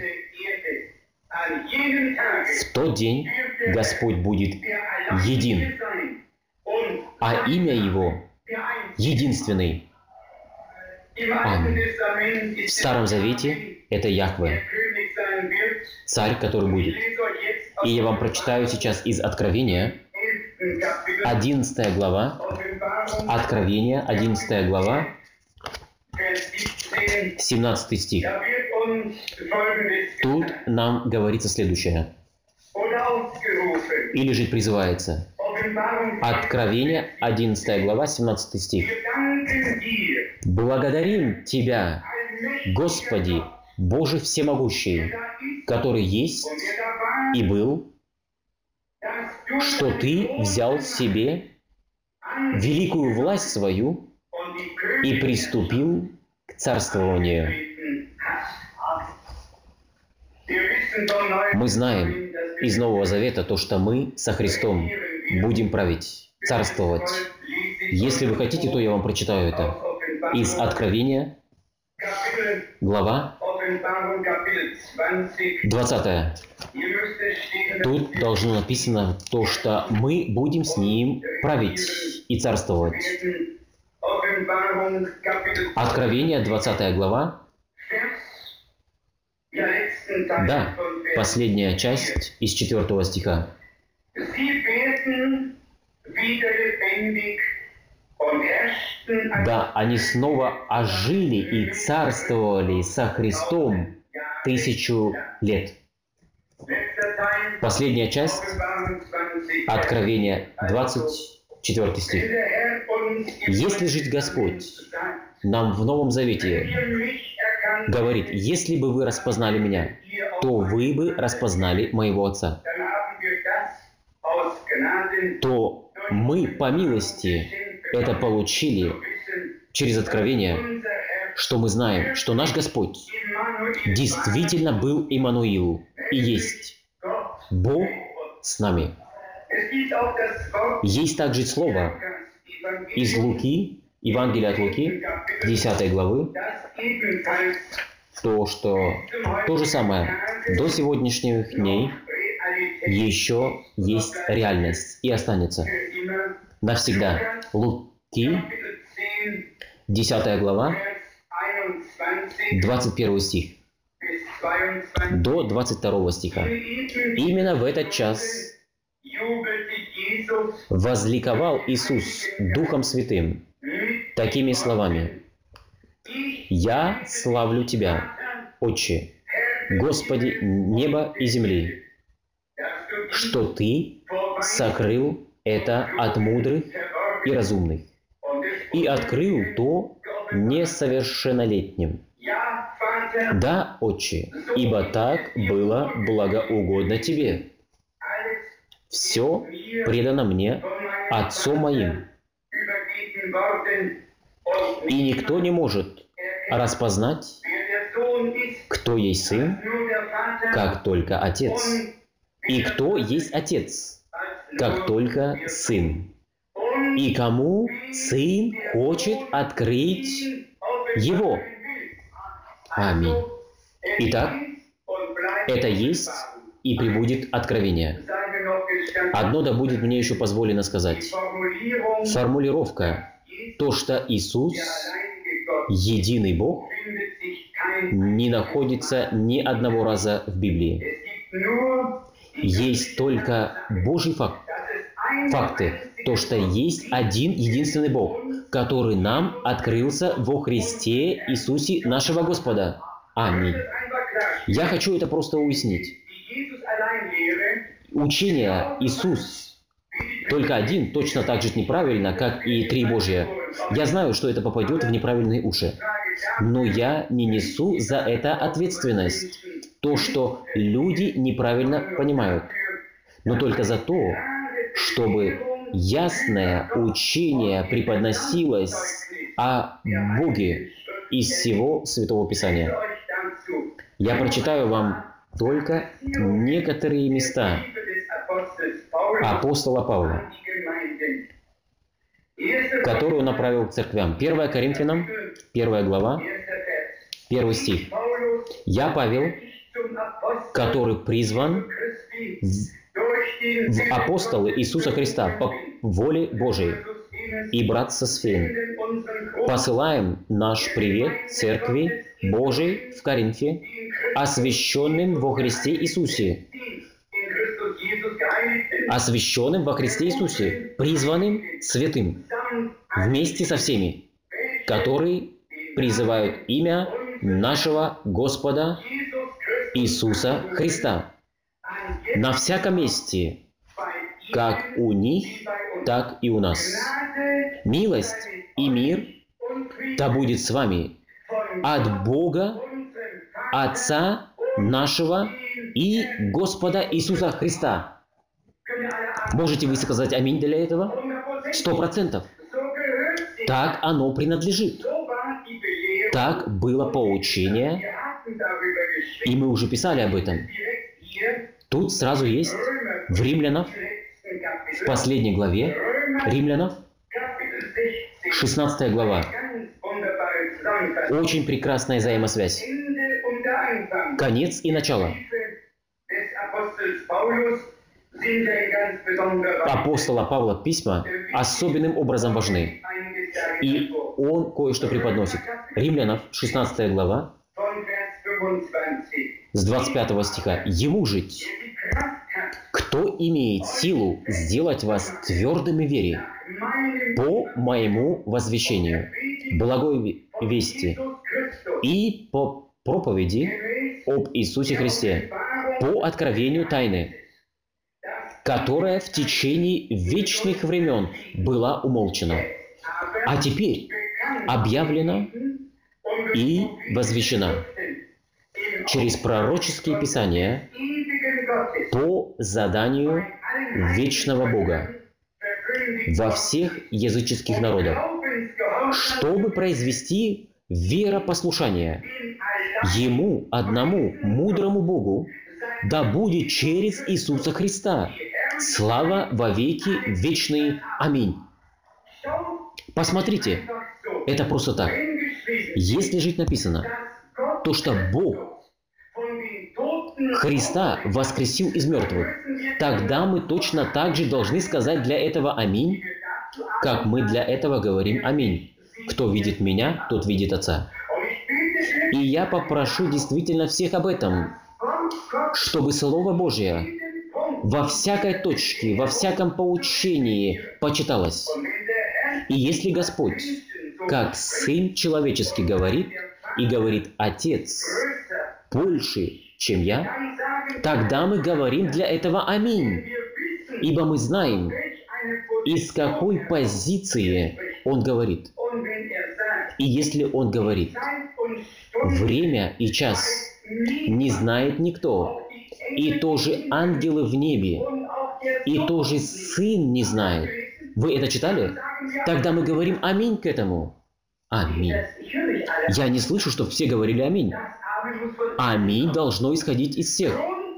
В тот день Господь будет един, а имя Его единственный». Аминь. В Старом Завете это Яхве, царь, который будет. И я вам прочитаю сейчас из Откровения, 11 глава, Откровение, 11 глава, 17 стих. Тут нам говорится следующее. Или же призывается. Откровение, 11 глава, 17 стих. «Благодарим Тебя, Господи, Боже Всемогущий, который есть и был, что Ты взял себе великую власть свою и приступил к царствованию». Мы знаем из Нового Завета то, что мы со Христом будем править, царствовать. Если вы хотите, то я вам прочитаю это. Из Откровения, глава 20. Тут должно написано то, что мы будем с Ним править и царствовать. Откровение, 20 глава. Да, последняя часть из 4 стиха. Да, они снова ожили и царствовали со Христом 1000 лет. Последняя часть, Откровение, 24 стих. «Если жить Господь нам в Новом Завете говорит, если бы вы распознали меня, то вы бы распознали моего Отца, то мы по милости это получили через откровение, что мы знаем, что наш Господь действительно был Иммануил и есть Бог с нами». Есть также слово из Луки, Евангелия от Луки, 10 главы, то же самое до сегодняшних дней еще есть реальность и останется навсегда. Луки, 10 глава, 21 стих до 22 стиха. Именно в этот час возликовал Иисус Духом Святым такими словами: «Я славлю Тебя, Отче, Господи неба и земли, что Ты сокрыл это от мудрых и разумных и открыл то несовершеннолетним. Да, Отче, ибо так было благоугодно Тебе. Все предано мне Отцом моим, и никто не может распознать, кто есть Сын, как только Отец, И кто есть Отец, как только Сын? И кому Сын хочет открыть Его? Аминь. Итак, это есть и пребудет откровение. Одно да будет мне еще позволено сказать. Формулировка, то, что Иисус, единый Бог, не находится ни одного раза в Библии. Есть только Божий факт. Факты. То, что есть один единственный Бог, который нам открылся во Христе Иисусе нашего Господа. Аминь. Я хочу это просто уяснить. Учение Иисус только один точно так же неправильно, как и три Божия. Я знаю, что это попадет в неправильные уши. Но я не несу за это ответственность. То, что люди неправильно понимают. Но только за то, чтобы ясное учение преподносилось о Боге из всего Святого Писания. Я прочитаю вам только некоторые места апостола Павла, которые он направил к церквям. 1 Коринфянам, 1 глава, 1 стих. «Я, Павел, который призван в апостолы Иисуса Христа по воле Божией, и брат Сосфен, посылаем наш привет Церкви Божией в Коринфе, освященным во Христе Иисусе, призванным святым, вместе со всеми, которые призывают имя нашего Господа Иисуса Христа на всяком месте, как у них, так и у нас. Милость и мир да будет с вами от Бога, Отца нашего и Господа Иисуса Христа». Можете вы сказать аминь для этого? 100%. Так оно принадлежит. Так было поучение, и мы уже писали об этом. Тут сразу есть в Римлянах, в последней главе Римлянах, 16 глава. Очень прекрасная взаимосвязь. Конец и начало. Апостола Павла письма особенным образом важны. И он кое-что преподносит. Римлянам, 16 глава, с 25 стиха. «Ему жить, кто имеет силу сделать вас твердыми в вере, по моему возвещению, благой вести и по проповеди об Иисусе Христе, по откровению тайны, которая в течение вечных времен была умолчана, а теперь объявлена и возвещена через пророческие писания по заданию вечного Бога во всех языческих народах, чтобы произвести веропослушание Ему, одному мудрому Богу, да будет через Иисуса Христа слава во веки вечные. Аминь». Посмотрите, это просто так. Если жить написано, то что Бог Христа воскресил из мертвых, тогда мы точно так же должны сказать для этого аминь, как мы для этого говорим аминь. Кто видит меня, тот видит Отца. И я попрошу действительно всех об этом, чтобы Слово Божие во всякой точке, во всяком поучении почиталось. И если Господь, как Сын человеческий говорит, и говорит Отец больше, чем я, тогда мы говорим для этого аминь. Ибо мы знаем, из какой позиции Он говорит. И если Он говорит, время и час не знает никто, и тоже ангелы в небе, и тоже Сын не знает. Вы это читали? Тогда мы говорим аминь к этому. Аминь. Я не слышу, чтобы все говорили аминь. Аминь должно исходить из всех.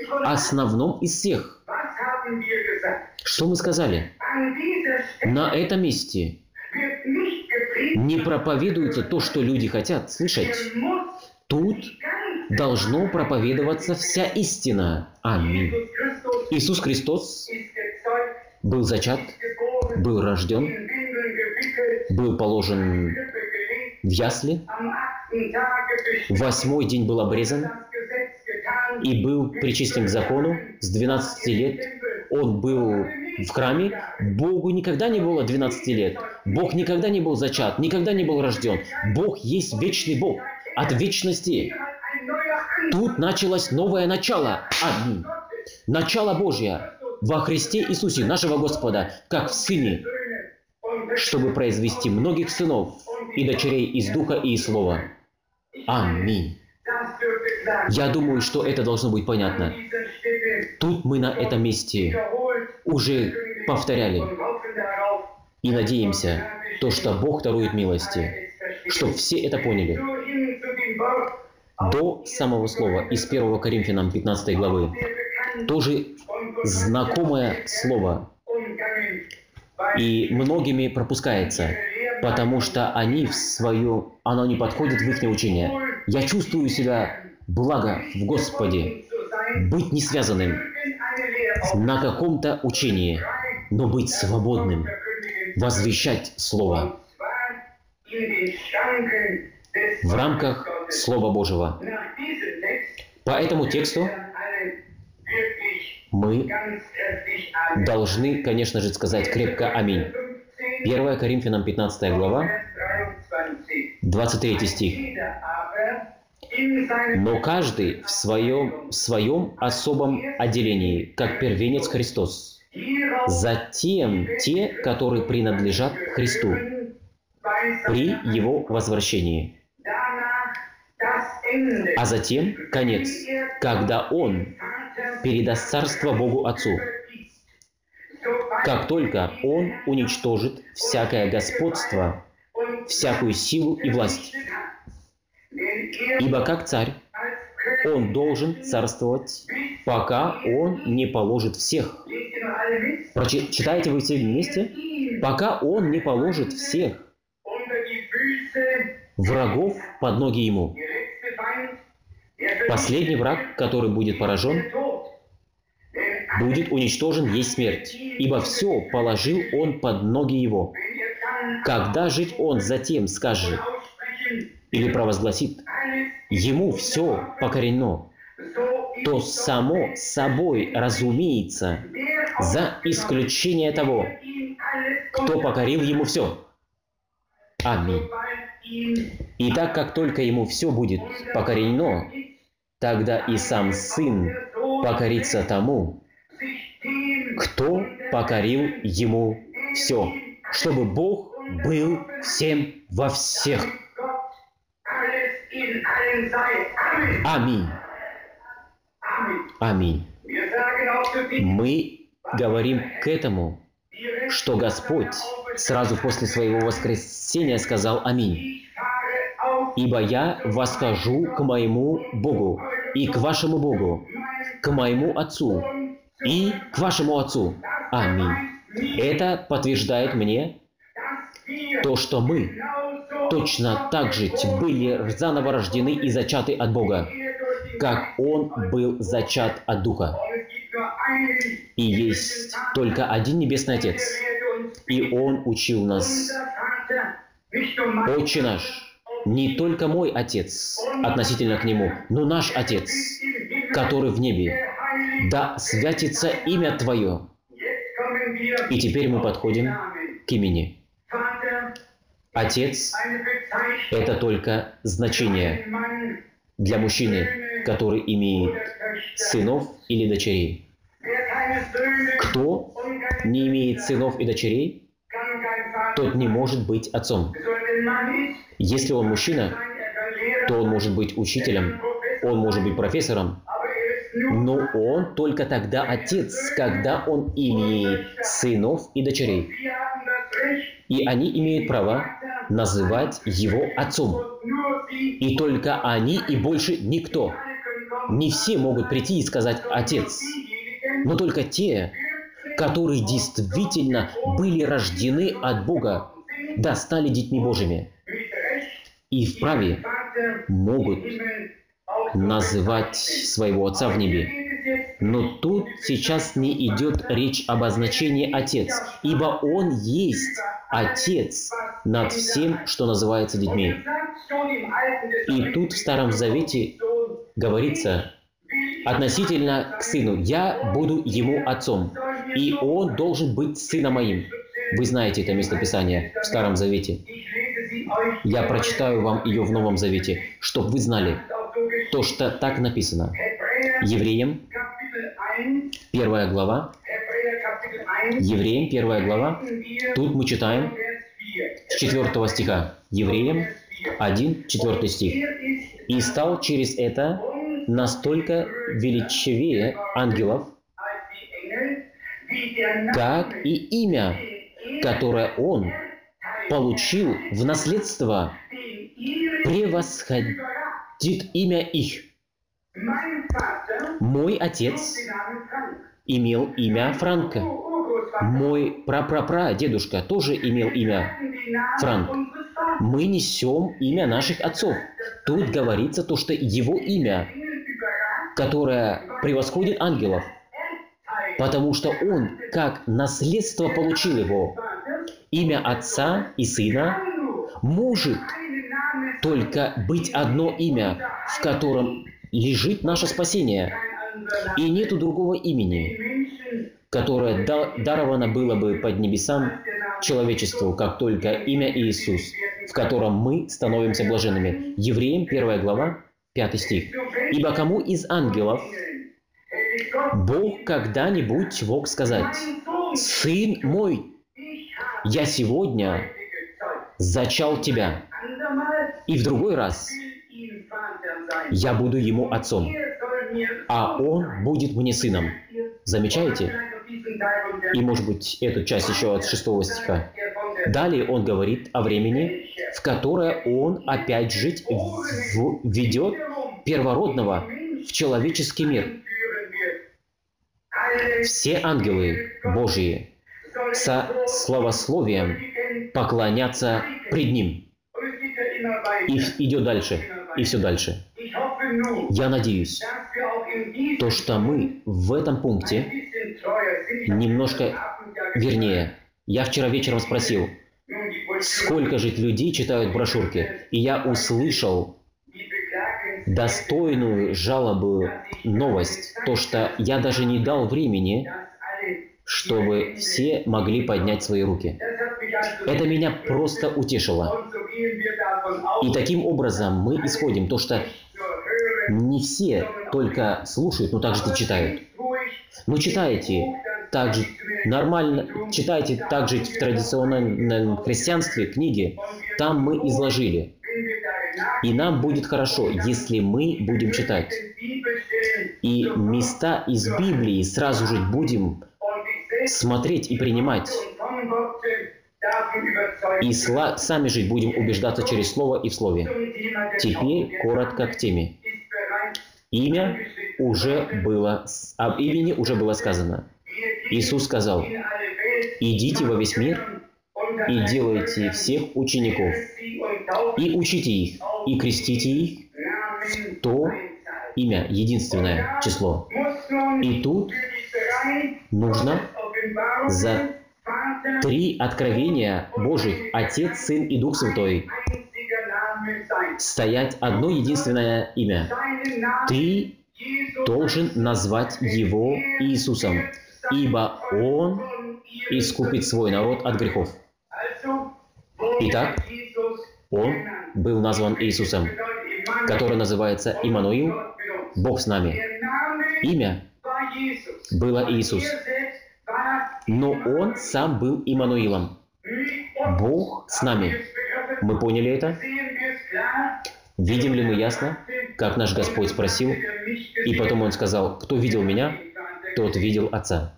основном из всех. Что мы сказали? На этом месте не проповедуется то, что люди хотят слышать. Тут должно проповедоваться вся истина. Аминь. Иисус Христос был зачат, был рожден, был положен в ясли, в 8-й день был обрезан и был причислен к закону с 12 лет. Он был в храме. Богу никогда не было 12 лет. Бог никогда не был зачат, никогда не был рожден. Бог есть вечный Бог от вечности. Тут началось новое начало. Аминь. Начало Божье во Христе Иисусе, нашего Господа, как в Сыне, чтобы произвести многих сынов и дочерей из Духа и из Слова. Аминь. Я думаю, что это должно быть понятно. Тут мы на этом месте уже повторяли и надеемся, то, что Бог дарует милости, чтобы все это поняли. До самого слова из 1 Коринфянам 15 главы тоже знакомое слово и многими пропускается, потому что оно не подходит в их учение. Я чувствую себя благо в Господе, быть не связанным на каком-то учении, но быть свободным, возвещать Слово в рамках Слова Божьего. По этому тексту мы должны, конечно же, сказать крепко «Аминь». 1 Коринфянам 15 глава, 23 стих. «Но каждый в своем особом отделении, как первенец Христос. Затем те, которые принадлежат Христу при Его возвращении. А затем конец, когда Он передаст царство Богу Отцу. Как только Он уничтожит всякое господство, всякую силу и власть. Ибо как царь, Он должен царствовать, пока Он не положит всех». Читаете вы все вместе? «Пока Он не положит всех врагов под ноги Ему». Последний враг, который будет поражен, будет уничтожен, есть смерть. Ибо все положил Он под ноги Его. Когда жить Он затем скажет или провозгласит, Ему все покорено, то само собой разумеется, за исключение того, кто покорил Ему все. Аминь. И так как только Ему все будет покорено, тогда и сам Сын покорится тому, кто покорил Ему все, чтобы Бог был всем во всех. Аминь. Аминь. Мы говорим к этому, что Господь сразу после своего воскресения сказал «Аминь». «Ибо я восхожу к моему Богу и к вашему Богу, к моему Отцу и к вашему Отцу». Аминь. Это подтверждает мне то, что мы точно так же были заново рождены и зачаты от Бога, как Он был зачат от Духа. И есть только один Небесный Отец, и Он учил нас. Отче наш, не только мой Отец относительно к Нему, но наш Отец, который в небе, да святится имя Твое. И теперь мы подходим к имени. Отец – это только значение для мужчины, который имеет сынов или дочерей. Кто не имеет сынов и дочерей, тот не может быть отцом. Если он мужчина, то он может быть учителем, он может быть профессором, но он только тогда отец, когда он имеет сынов и дочерей. И они имеют право называть его отцом. И только они, и больше никто. Не все могут прийти и сказать «Отец», но только те, которые действительно были рождены от Бога, да, стали детьми Божьими, и вправе могут называть своего Отца в небе. Но тут сейчас не идет речь об означении «Отец», ибо Он есть Отец над всем, что называется детьми. И тут в Старом Завете говорится относительно к Сыну: «Я буду Ему Отцом, и Он должен быть Сыном Моим». Вы знаете это местописание в Старом Завете. Я прочитаю вам ее в Новом Завете, чтобы вы знали то, что так написано. Евреям, 1 глава. Евреям, 1 глава. Тут мы читаем с 4 стиха. Евреям 1, 4 стих. «И стал через это настолько величавее ангелов, как и имя, которое Он получил в наследство, превосходит имя их. Мой отец имел имя Франка. Мой прапрапрадедушка тоже имел имя Франк. Мы несем имя наших отцов». Тут говорится то, что его имя, которое превосходит ангелов, потому что он как наследство получил его. Имя Отца и Сына может только быть одно имя, в котором лежит наше спасение. И нету другого имени, которое даровано было бы под небесам человечеству, как только имя Иисус, в котором мы становимся блаженными. Евреям 1 глава, 5 стих. «Ибо кому из ангелов Бог когда-нибудь мог сказать: „Сын мой, я сегодня зачал тебя“, и в другой раз: „Я буду ему отцом, а он будет мне сыном“». Замечаете? И, может быть, эту часть еще от 6 стиха. Далее он говорит о времени, в которое он опять же введет первородного в человеческий мир. Все ангелы Божьи со славословием поклонятся пред Ним. И идет дальше, и все дальше. Я надеюсь, то, что мы в этом пункте немножко вернее. Я вчера вечером спросил, сколько же людей читают брошюрки, и я услышал достойную жалобу новость, то, что я даже не дал времени, чтобы все могли поднять свои руки. Это меня просто утешило. И таким образом мы исходим, то, что не все только слушают, но также и читают. Но читайте также нормально, читайте также в традиционном христианстве книги, там мы изложили. И нам будет хорошо, если мы будем читать. И места из Библии сразу же будем смотреть и принимать. И сами же будем убеждаться через Слово и в Слове. Теперь коротко к теме. Имя уже было, об имени уже было сказано. Иисус сказал: «Идите во весь мир и делайте всех учеников, и учите их, и крестите их в то имя, единственное число». И тут нужно за 3 откровения Божьих, Отец, Сын и Дух Святой, стоять одно единственное имя. Ты должен назвать его Иисусом, ибо Он искупит свой народ от грехов. Итак, Он был назван Иисусом, который называется Иммануил, Бог с нами. Имя было Иисус, но Он сам был Иммануилом. Бог с нами. Мы поняли это? Видим ли мы ясно, как наш Господь спросил, и потом Он сказал: «Кто видел Меня, тот видел Отца».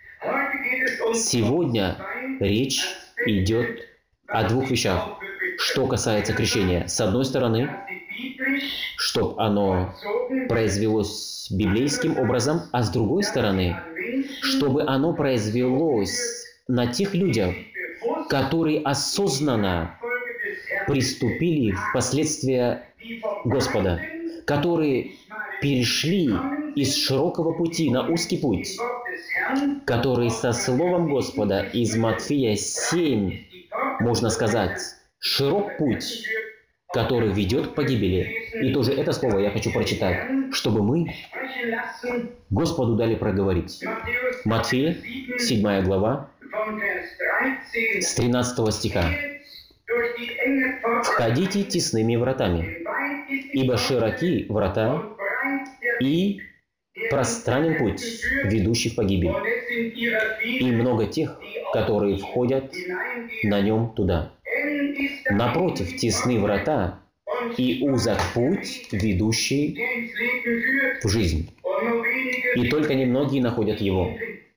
Сегодня речь идет о 2 вещах, что касается крещения. С одной стороны, чтобы оно произвелось библейским образом, а с другой стороны, чтобы оно произвелось на тех людях, которые осознанно приступили в последствия Господа, которые перешли из широкого пути на узкий путь, которые со Словом Господа из Матфея 7, можно сказать, широк путь, который ведет к погибели. И тоже это слово я хочу прочитать, чтобы мы Господу дали проговорить. Матфея, 7 глава, с 13 стиха. «Входите тесными вратами, ибо широки врата и пространен путь, ведущий в погибель, и много тех, которые входят на нем туда. Напротив, тесны врата и узок путь, ведущий в жизнь, и только немногие находят его».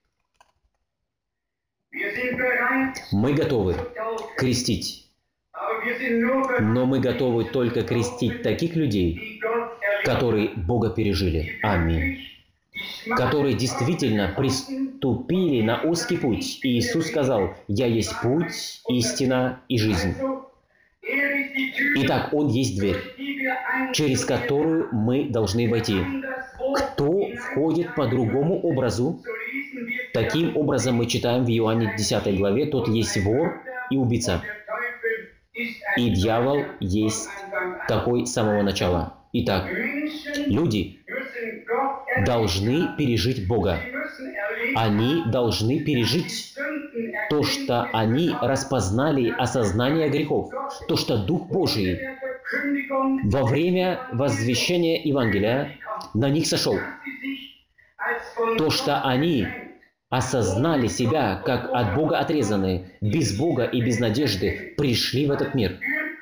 Мы готовы крестить, но мы готовы только крестить таких людей, которые Бога пережили. Аминь. Которые действительно приступили на узкий путь. И Иисус сказал: «Я есть путь, истина и жизнь». Итак, Он есть дверь, через которую мы должны войти. Кто входит по другому образу? Таким образом мы читаем в Иоанне 10 главе: «Тот есть вор и убийца, и дьявол есть такой с самого начала». Итак, люди должны пережить Бога. Они должны пережить то, что они распознали осознание грехов, то, что Дух Божий во время возвещения Евангелия на них сошел, то, что они осознали себя как от Бога отрезанные, без Бога и без надежды пришли в этот мир,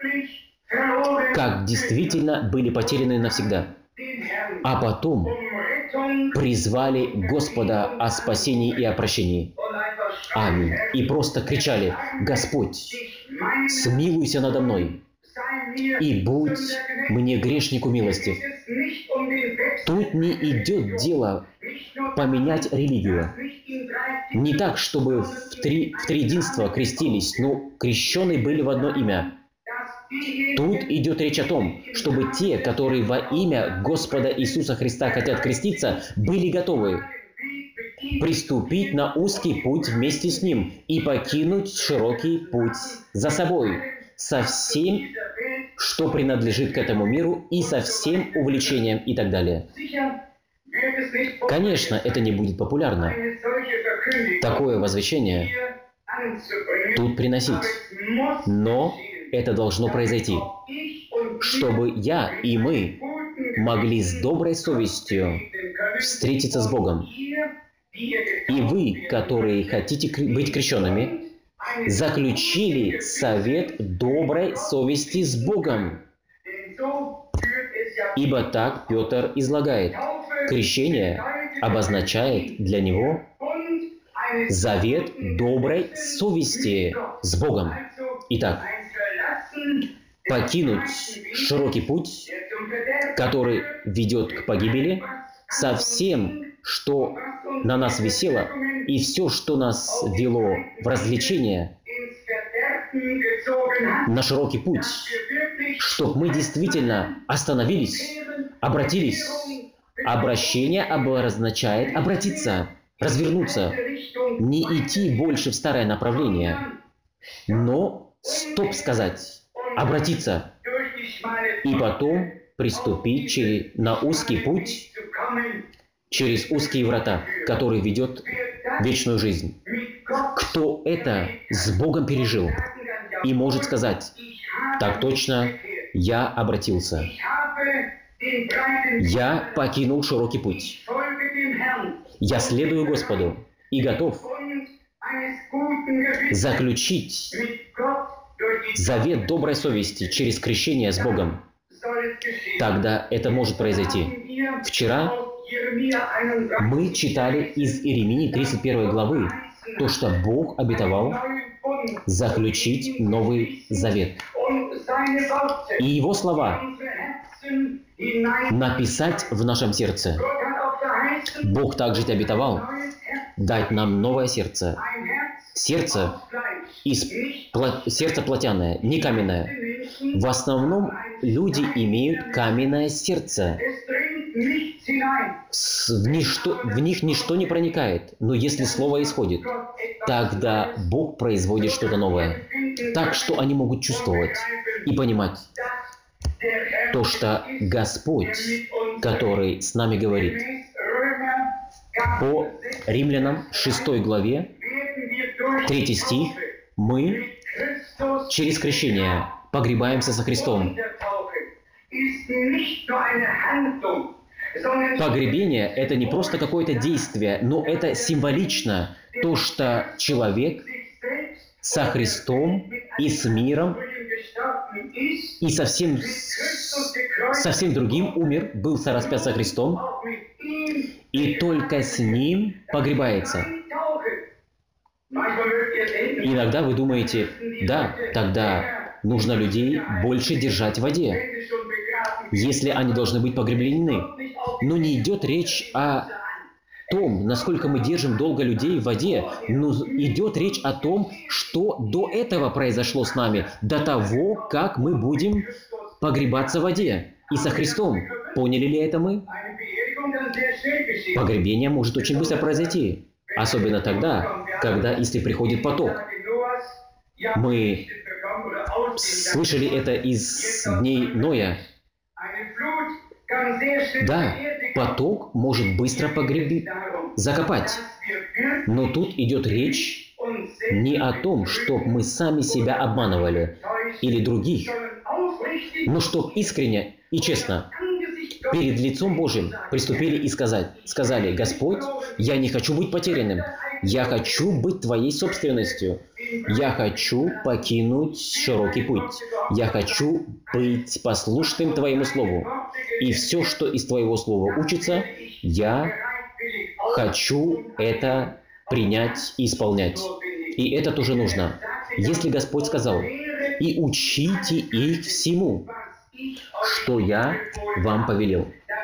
как действительно были потеряны навсегда, а потом призвали Господа о спасении и о прощении. Аминь. И просто кричали: «Господь, смилуйся надо мной, и будь мне грешнику милостив». Тут не идет дело поменять религию. Не так, чтобы в триединство крестились, но крещены были в одно имя. Тут идет речь о том, чтобы те, которые во имя Господа Иисуса Христа хотят креститься, были готовы приступить на узкий путь вместе с Ним и покинуть широкий путь за собой, со всем, что принадлежит к этому миру, и со всем увлечением и так далее. Конечно, это не будет популярно, такое возвещение тут приносить, но это должно произойти, чтобы я и мы могли с доброй совестью встретиться с Богом. И вы, которые хотите быть крещенными, заключили совет доброй совести с Богом. Ибо так Петр излагает. Крещение обозначает для него завет доброй совести с Богом. Итак, покинуть широкий путь, который ведет к погибели, со всем, что на нас висело, и все, что нас вело в развлечение, на широкий путь, чтобы мы действительно остановились, обратились. Обращение обозначает обратиться, развернуться, не идти больше в старое направление, но стоп сказать, обратиться, и потом приступить на узкий путь, через узкие врата, который ведет в вечную жизнь. Кто это с Богом пережил и может сказать: так точно, я обратился, я покинул широкий путь, я следую Господу и готов заключить завет доброй совести через крещение с Богом. Тогда это может произойти. Вчера мы читали из Иеремии 31 главы то, что Бог обетовал заключить Новый Завет. И Его слова написать в нашем сердце. Бог также обетовал дать нам новое сердце. Сердце плотяное, не каменное. В основном люди имеют каменное сердце. В них ничто не проникает. Но если Слово исходит, тогда Бог производит что-то новое. Так, что они могут чувствовать и понимать то, что Господь, который с нами говорит. По Римлянам 6 главе, 3 стих, мы через крещение погребаемся со Христом. Погребение – это не просто какое-то действие, но это символично то, что человек со Христом и с миром и совсем другим умер, был сораспят со Христом, и только с Ним погребается. Иногда вы думаете, да, тогда нужно людей больше держать в воде, если они должны быть погреблены. Но не идет речь о том, насколько мы держим долго людей в воде, но идет речь о том, что до этого произошло с нами, до того, как мы будем погребаться в воде и со Христом. Поняли ли это мы? Погребение может очень быстро произойти, особенно тогда, если приходит потоп. Мы слышали это из дней Ноя. Да, поток может быстро закопать. Но тут идет речь не о том, чтобы мы сами себя обманывали или других, но чтобы искренне и честно перед лицом Божьим приступили и сказали: «Господь, я не хочу быть потерянным, я хочу быть Твоей собственностью, я хочу покинуть широкий путь, я хочу быть послушным Твоему Слову, и все, что из Твоего Слова учится, я хочу это принять и исполнять». И это тоже нужно. Если Господь сказал: «И учите их всему, что я вам повелел».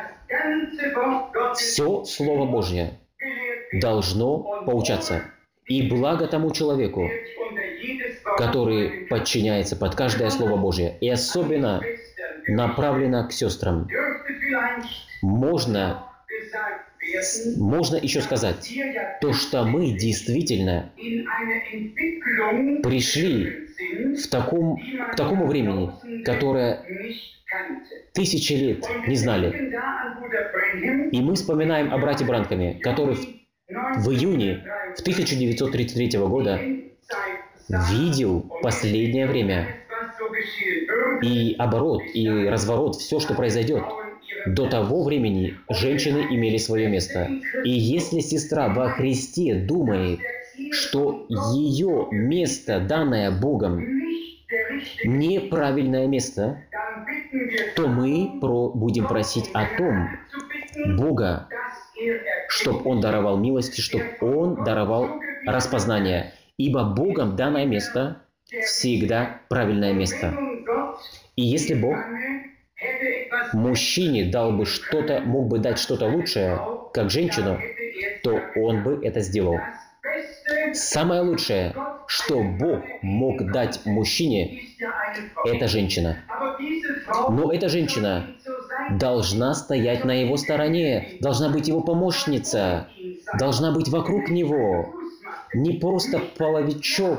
Все Слово Божье должно поучаться. И благо тому человеку, который подчиняется под каждое Слово Божье, и особенно направлено к сестрам. Можно еще сказать то, что мы действительно пришли к такому времени, которое 1000 лет не знали. И мы вспоминаем о брате Бранхаме, который в июне 1933 года видел последнее время и оборот, и разворот, все, что произойдет. До того времени женщины имели свое место. И если сестра во Христе думает, что ее место, данное Богом, неправильное место, то мы будем просить о том Бога, чтобы Он даровал милости, чтобы Он даровал распознание. Ибо Богом данное место всегда правильное место. И если Бог мужчине мог бы дать что-то лучшее, как женщину, то Он бы это сделал. Самое лучшее, что Бог мог дать мужчине, это женщина. Но эта женщина должна стоять на его стороне, должна быть его помощница, должна быть вокруг него. Не просто половичок,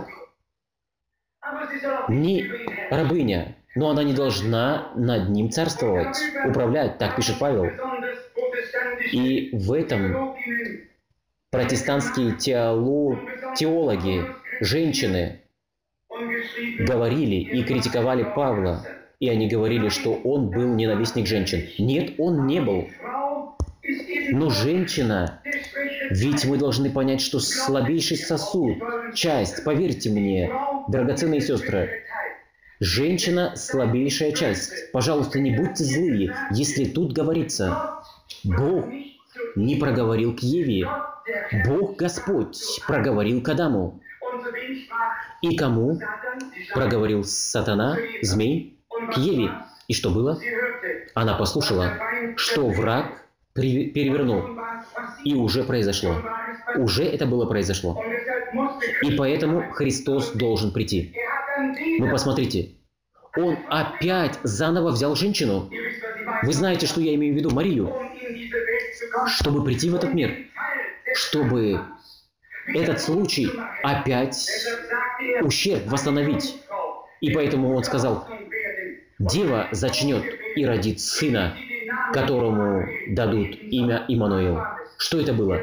не рабыня, но она не должна над ним царствовать, управлять, так пишет Павел. И в этом протестантские теологи, женщины, говорили и критиковали Павла. И они говорили, что он был ненавистник женщин. Нет, он не был. Но женщина, ведь мы должны понять, что слабейший сосуд, часть, поверьте мне, драгоценные сестры, женщина – слабейшая часть. Пожалуйста, не будьте злые, если тут говорится: Бог не проговорил к Еве, Бог Господь проговорил к Адаму. И кому проговорил сатана, змей? К Еве. И что было? Она послушала, что враг перевернул. И уже произошло. Уже это было произошло. И поэтому Христос должен прийти. Ну, посмотрите. Он опять заново взял женщину. Вы знаете, что я имею в виду? Марию. Чтобы прийти в этот мир. Чтобы этот случай опять ущерб восстановить. И поэтому он сказал, дева зачнет и родит сына, которому дадут имя Иммануил. Что это было?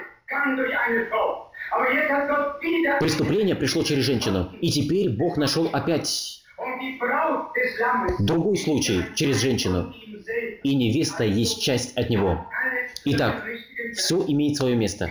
Преступление пришло через женщину. И теперь Бог нашел опять другой случай через женщину. И невеста есть часть от него. Итак, все имеет свое место.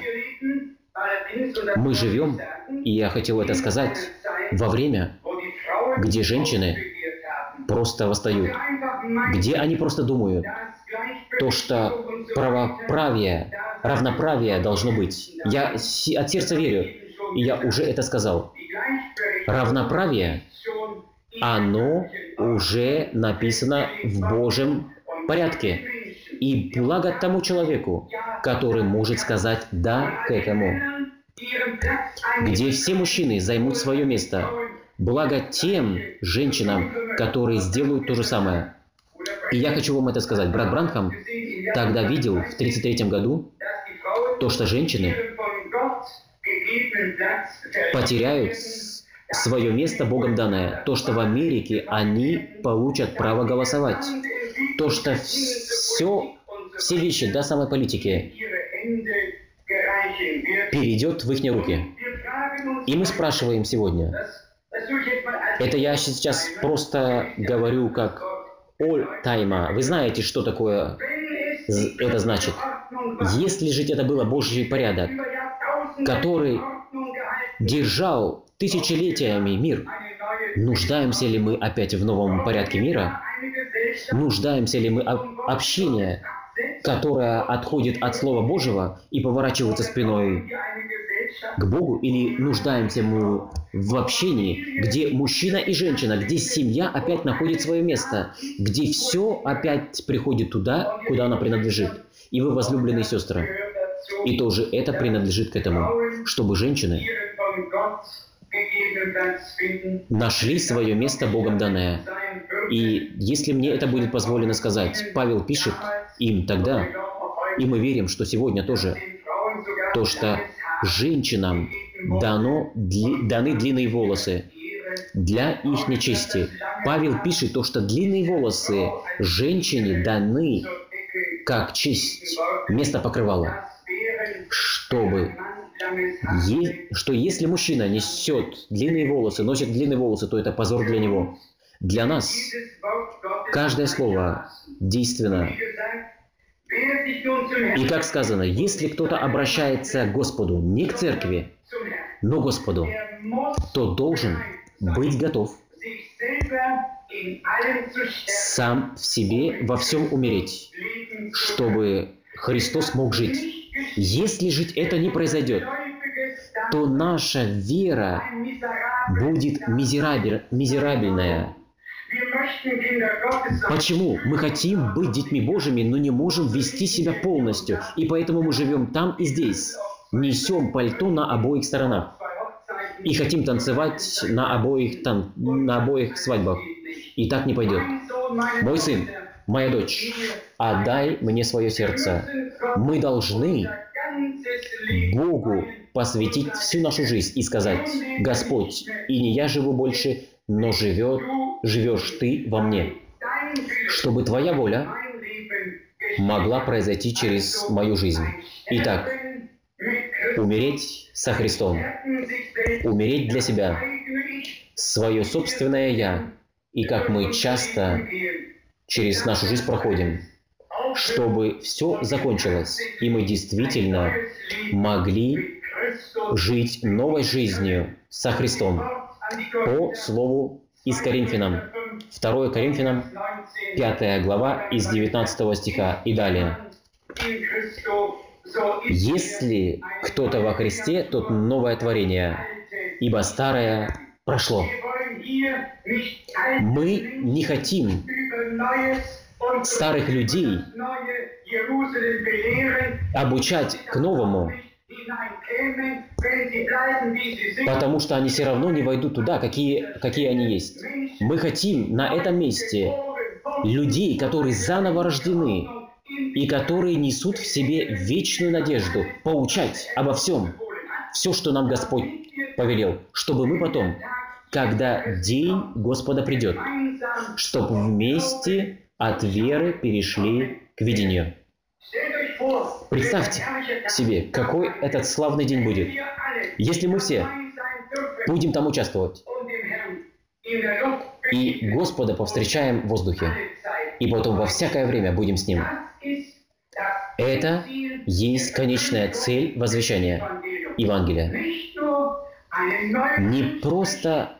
Мы живем, и я хотел это сказать, во время, где женщины просто восстают, где они просто думают, то, что правоправие, равноправие должно быть. Я от сердца верю, и я уже это сказал. Равноправие, оно уже написано в Божьем порядке. И благо тому человеку, который может сказать «да» к этому. Где все мужчины займут свое место. Благо тем женщинам, которые сделают то же самое. И я хочу вам это сказать. Брат Бранхам тогда видел в 1933 году то, что женщины потеряют свое место Богом данное. То, что в Америке они получат право голосовать. То, что все вещи до самой политики перейдет в их руки. И мы спрашиваем сегодня, это я сейчас просто говорю как all-time. Вы знаете, что такое это значит? Если же это был Божий порядок, который держал тысячелетиями мир, нуждаемся ли мы опять в новом порядке мира? Нуждаемся ли мы в общении, которое отходит от Слова Божьего и поворачивается спиной к Богу? Или нуждаемся мы в общении, где мужчина и женщина, где семья опять находит свое место, где все опять приходит туда, куда оно принадлежит? И вы, возлюбленные сестры, и тоже это принадлежит к этому, чтобы женщины нашли свое место Богом данное. И если мне это будет позволено сказать, Павел пишет им тогда, и мы верим, что сегодня тоже, то, что женщинам даны длинные волосы для их нечести. Павел пишет то, что длинные волосы женщине даны как честь, место покрывала, что если мужчина носит длинные волосы, то это позор для него. Для нас каждое слово действенно. И как сказано, если кто-то обращается к Господу, не к церкви, но к Господу, то должен быть готов сам в себе во всем умереть, чтобы Христос мог жить. Если же это не произойдет, то наша вера будет мизерабельная. Почему? Мы хотим быть детьми Божьими, но не можем вести себя полностью. И поэтому мы живем там и здесь. Несем пальто на обоих сторонах. И хотим танцевать на обоих свадьбах. И так не пойдет. Мой сын, моя дочь, отдай мне свое сердце. Мы должны Богу посвятить всю нашу жизнь и сказать: Господь, и не я живу больше, но живешь Ты во мне. Чтобы Твоя воля могла произойти через мою жизнь. Итак, умереть со Христом, умереть для себя, свое собственное «я», и как мы часто через нашу жизнь проходим, чтобы все закончилось, и мы действительно могли жить новой жизнью со Христом. По слову из Коринфянам, 2 Коринфянам, 5 глава, из 19 стиха и далее. «Если кто-то во Христе, тот новое творение, ибо старое прошло». Мы не хотим старых людей обучать к новому, потому что они все равно не войдут туда, какие они есть. Мы хотим на этом месте людей, которые заново рождены и которые несут в себе вечную надежду, поучать обо всем, все, что нам Господь повелел, чтобы мы потом, когда день Господа придет, чтобы вместе от веры перешли к видению. Представьте себе, какой этот славный день будет, если мы все будем там участвовать и Господа повстречаем в воздухе, и потом во всякое время будем с Ним. Это есть конечная цель возвещания Евангелия. Не просто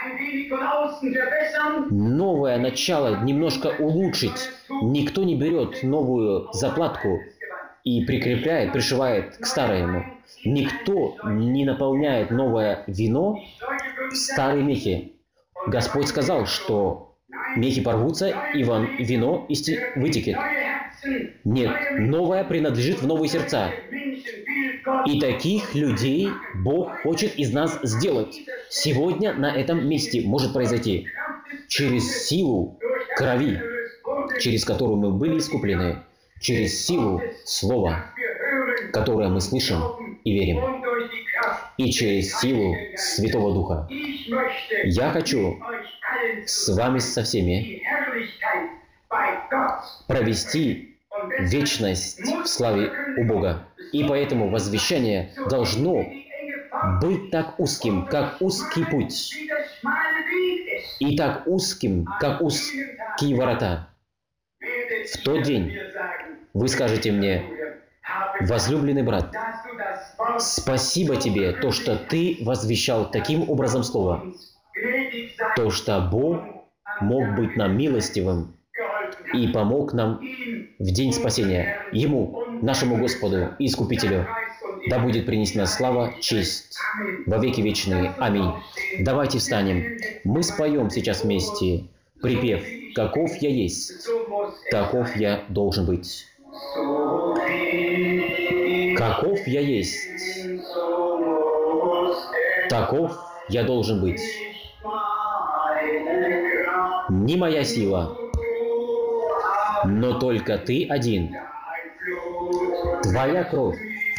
новое начало немножко улучшить. Никто не берет новую заплатку и прикрепляет, пришивает к старому. Никто не наполняет новое вино в старые мехи. Господь сказал, что мехи порвутся, и вино вытекет. Нет, новое принадлежит в новые сердца. И таких людей Бог хочет из нас сделать. Сегодня на этом месте может произойти через силу крови, через которую мы были искуплены, через силу Слова, которое мы слышим и верим, и через силу Святого Духа. Я хочу с вами со всеми провести вечность в славе у Бога. И поэтому возвещание должно быть так узким, как узкий путь, и так узким, как узкие ворота. В тот день вы скажете мне: возлюбленный брат, спасибо тебе, то, что ты возвещал таким образом Слово, то, что Бог мог быть нам милостивым и помог нам в день спасения. Ему, нашему Господу и Искупителю, да будет принесена слава, честь во веки вечные. Аминь. Давайте встанем. Мы споем сейчас вместе припев: «Каков я есть, таков я должен быть». Каков я есть, таков я должен быть. Не моя сила, но только Ты один. Твоя кровь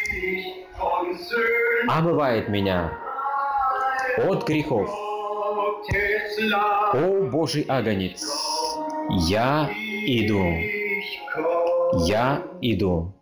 омывает меня от грехов. О Божий агнец, я иду,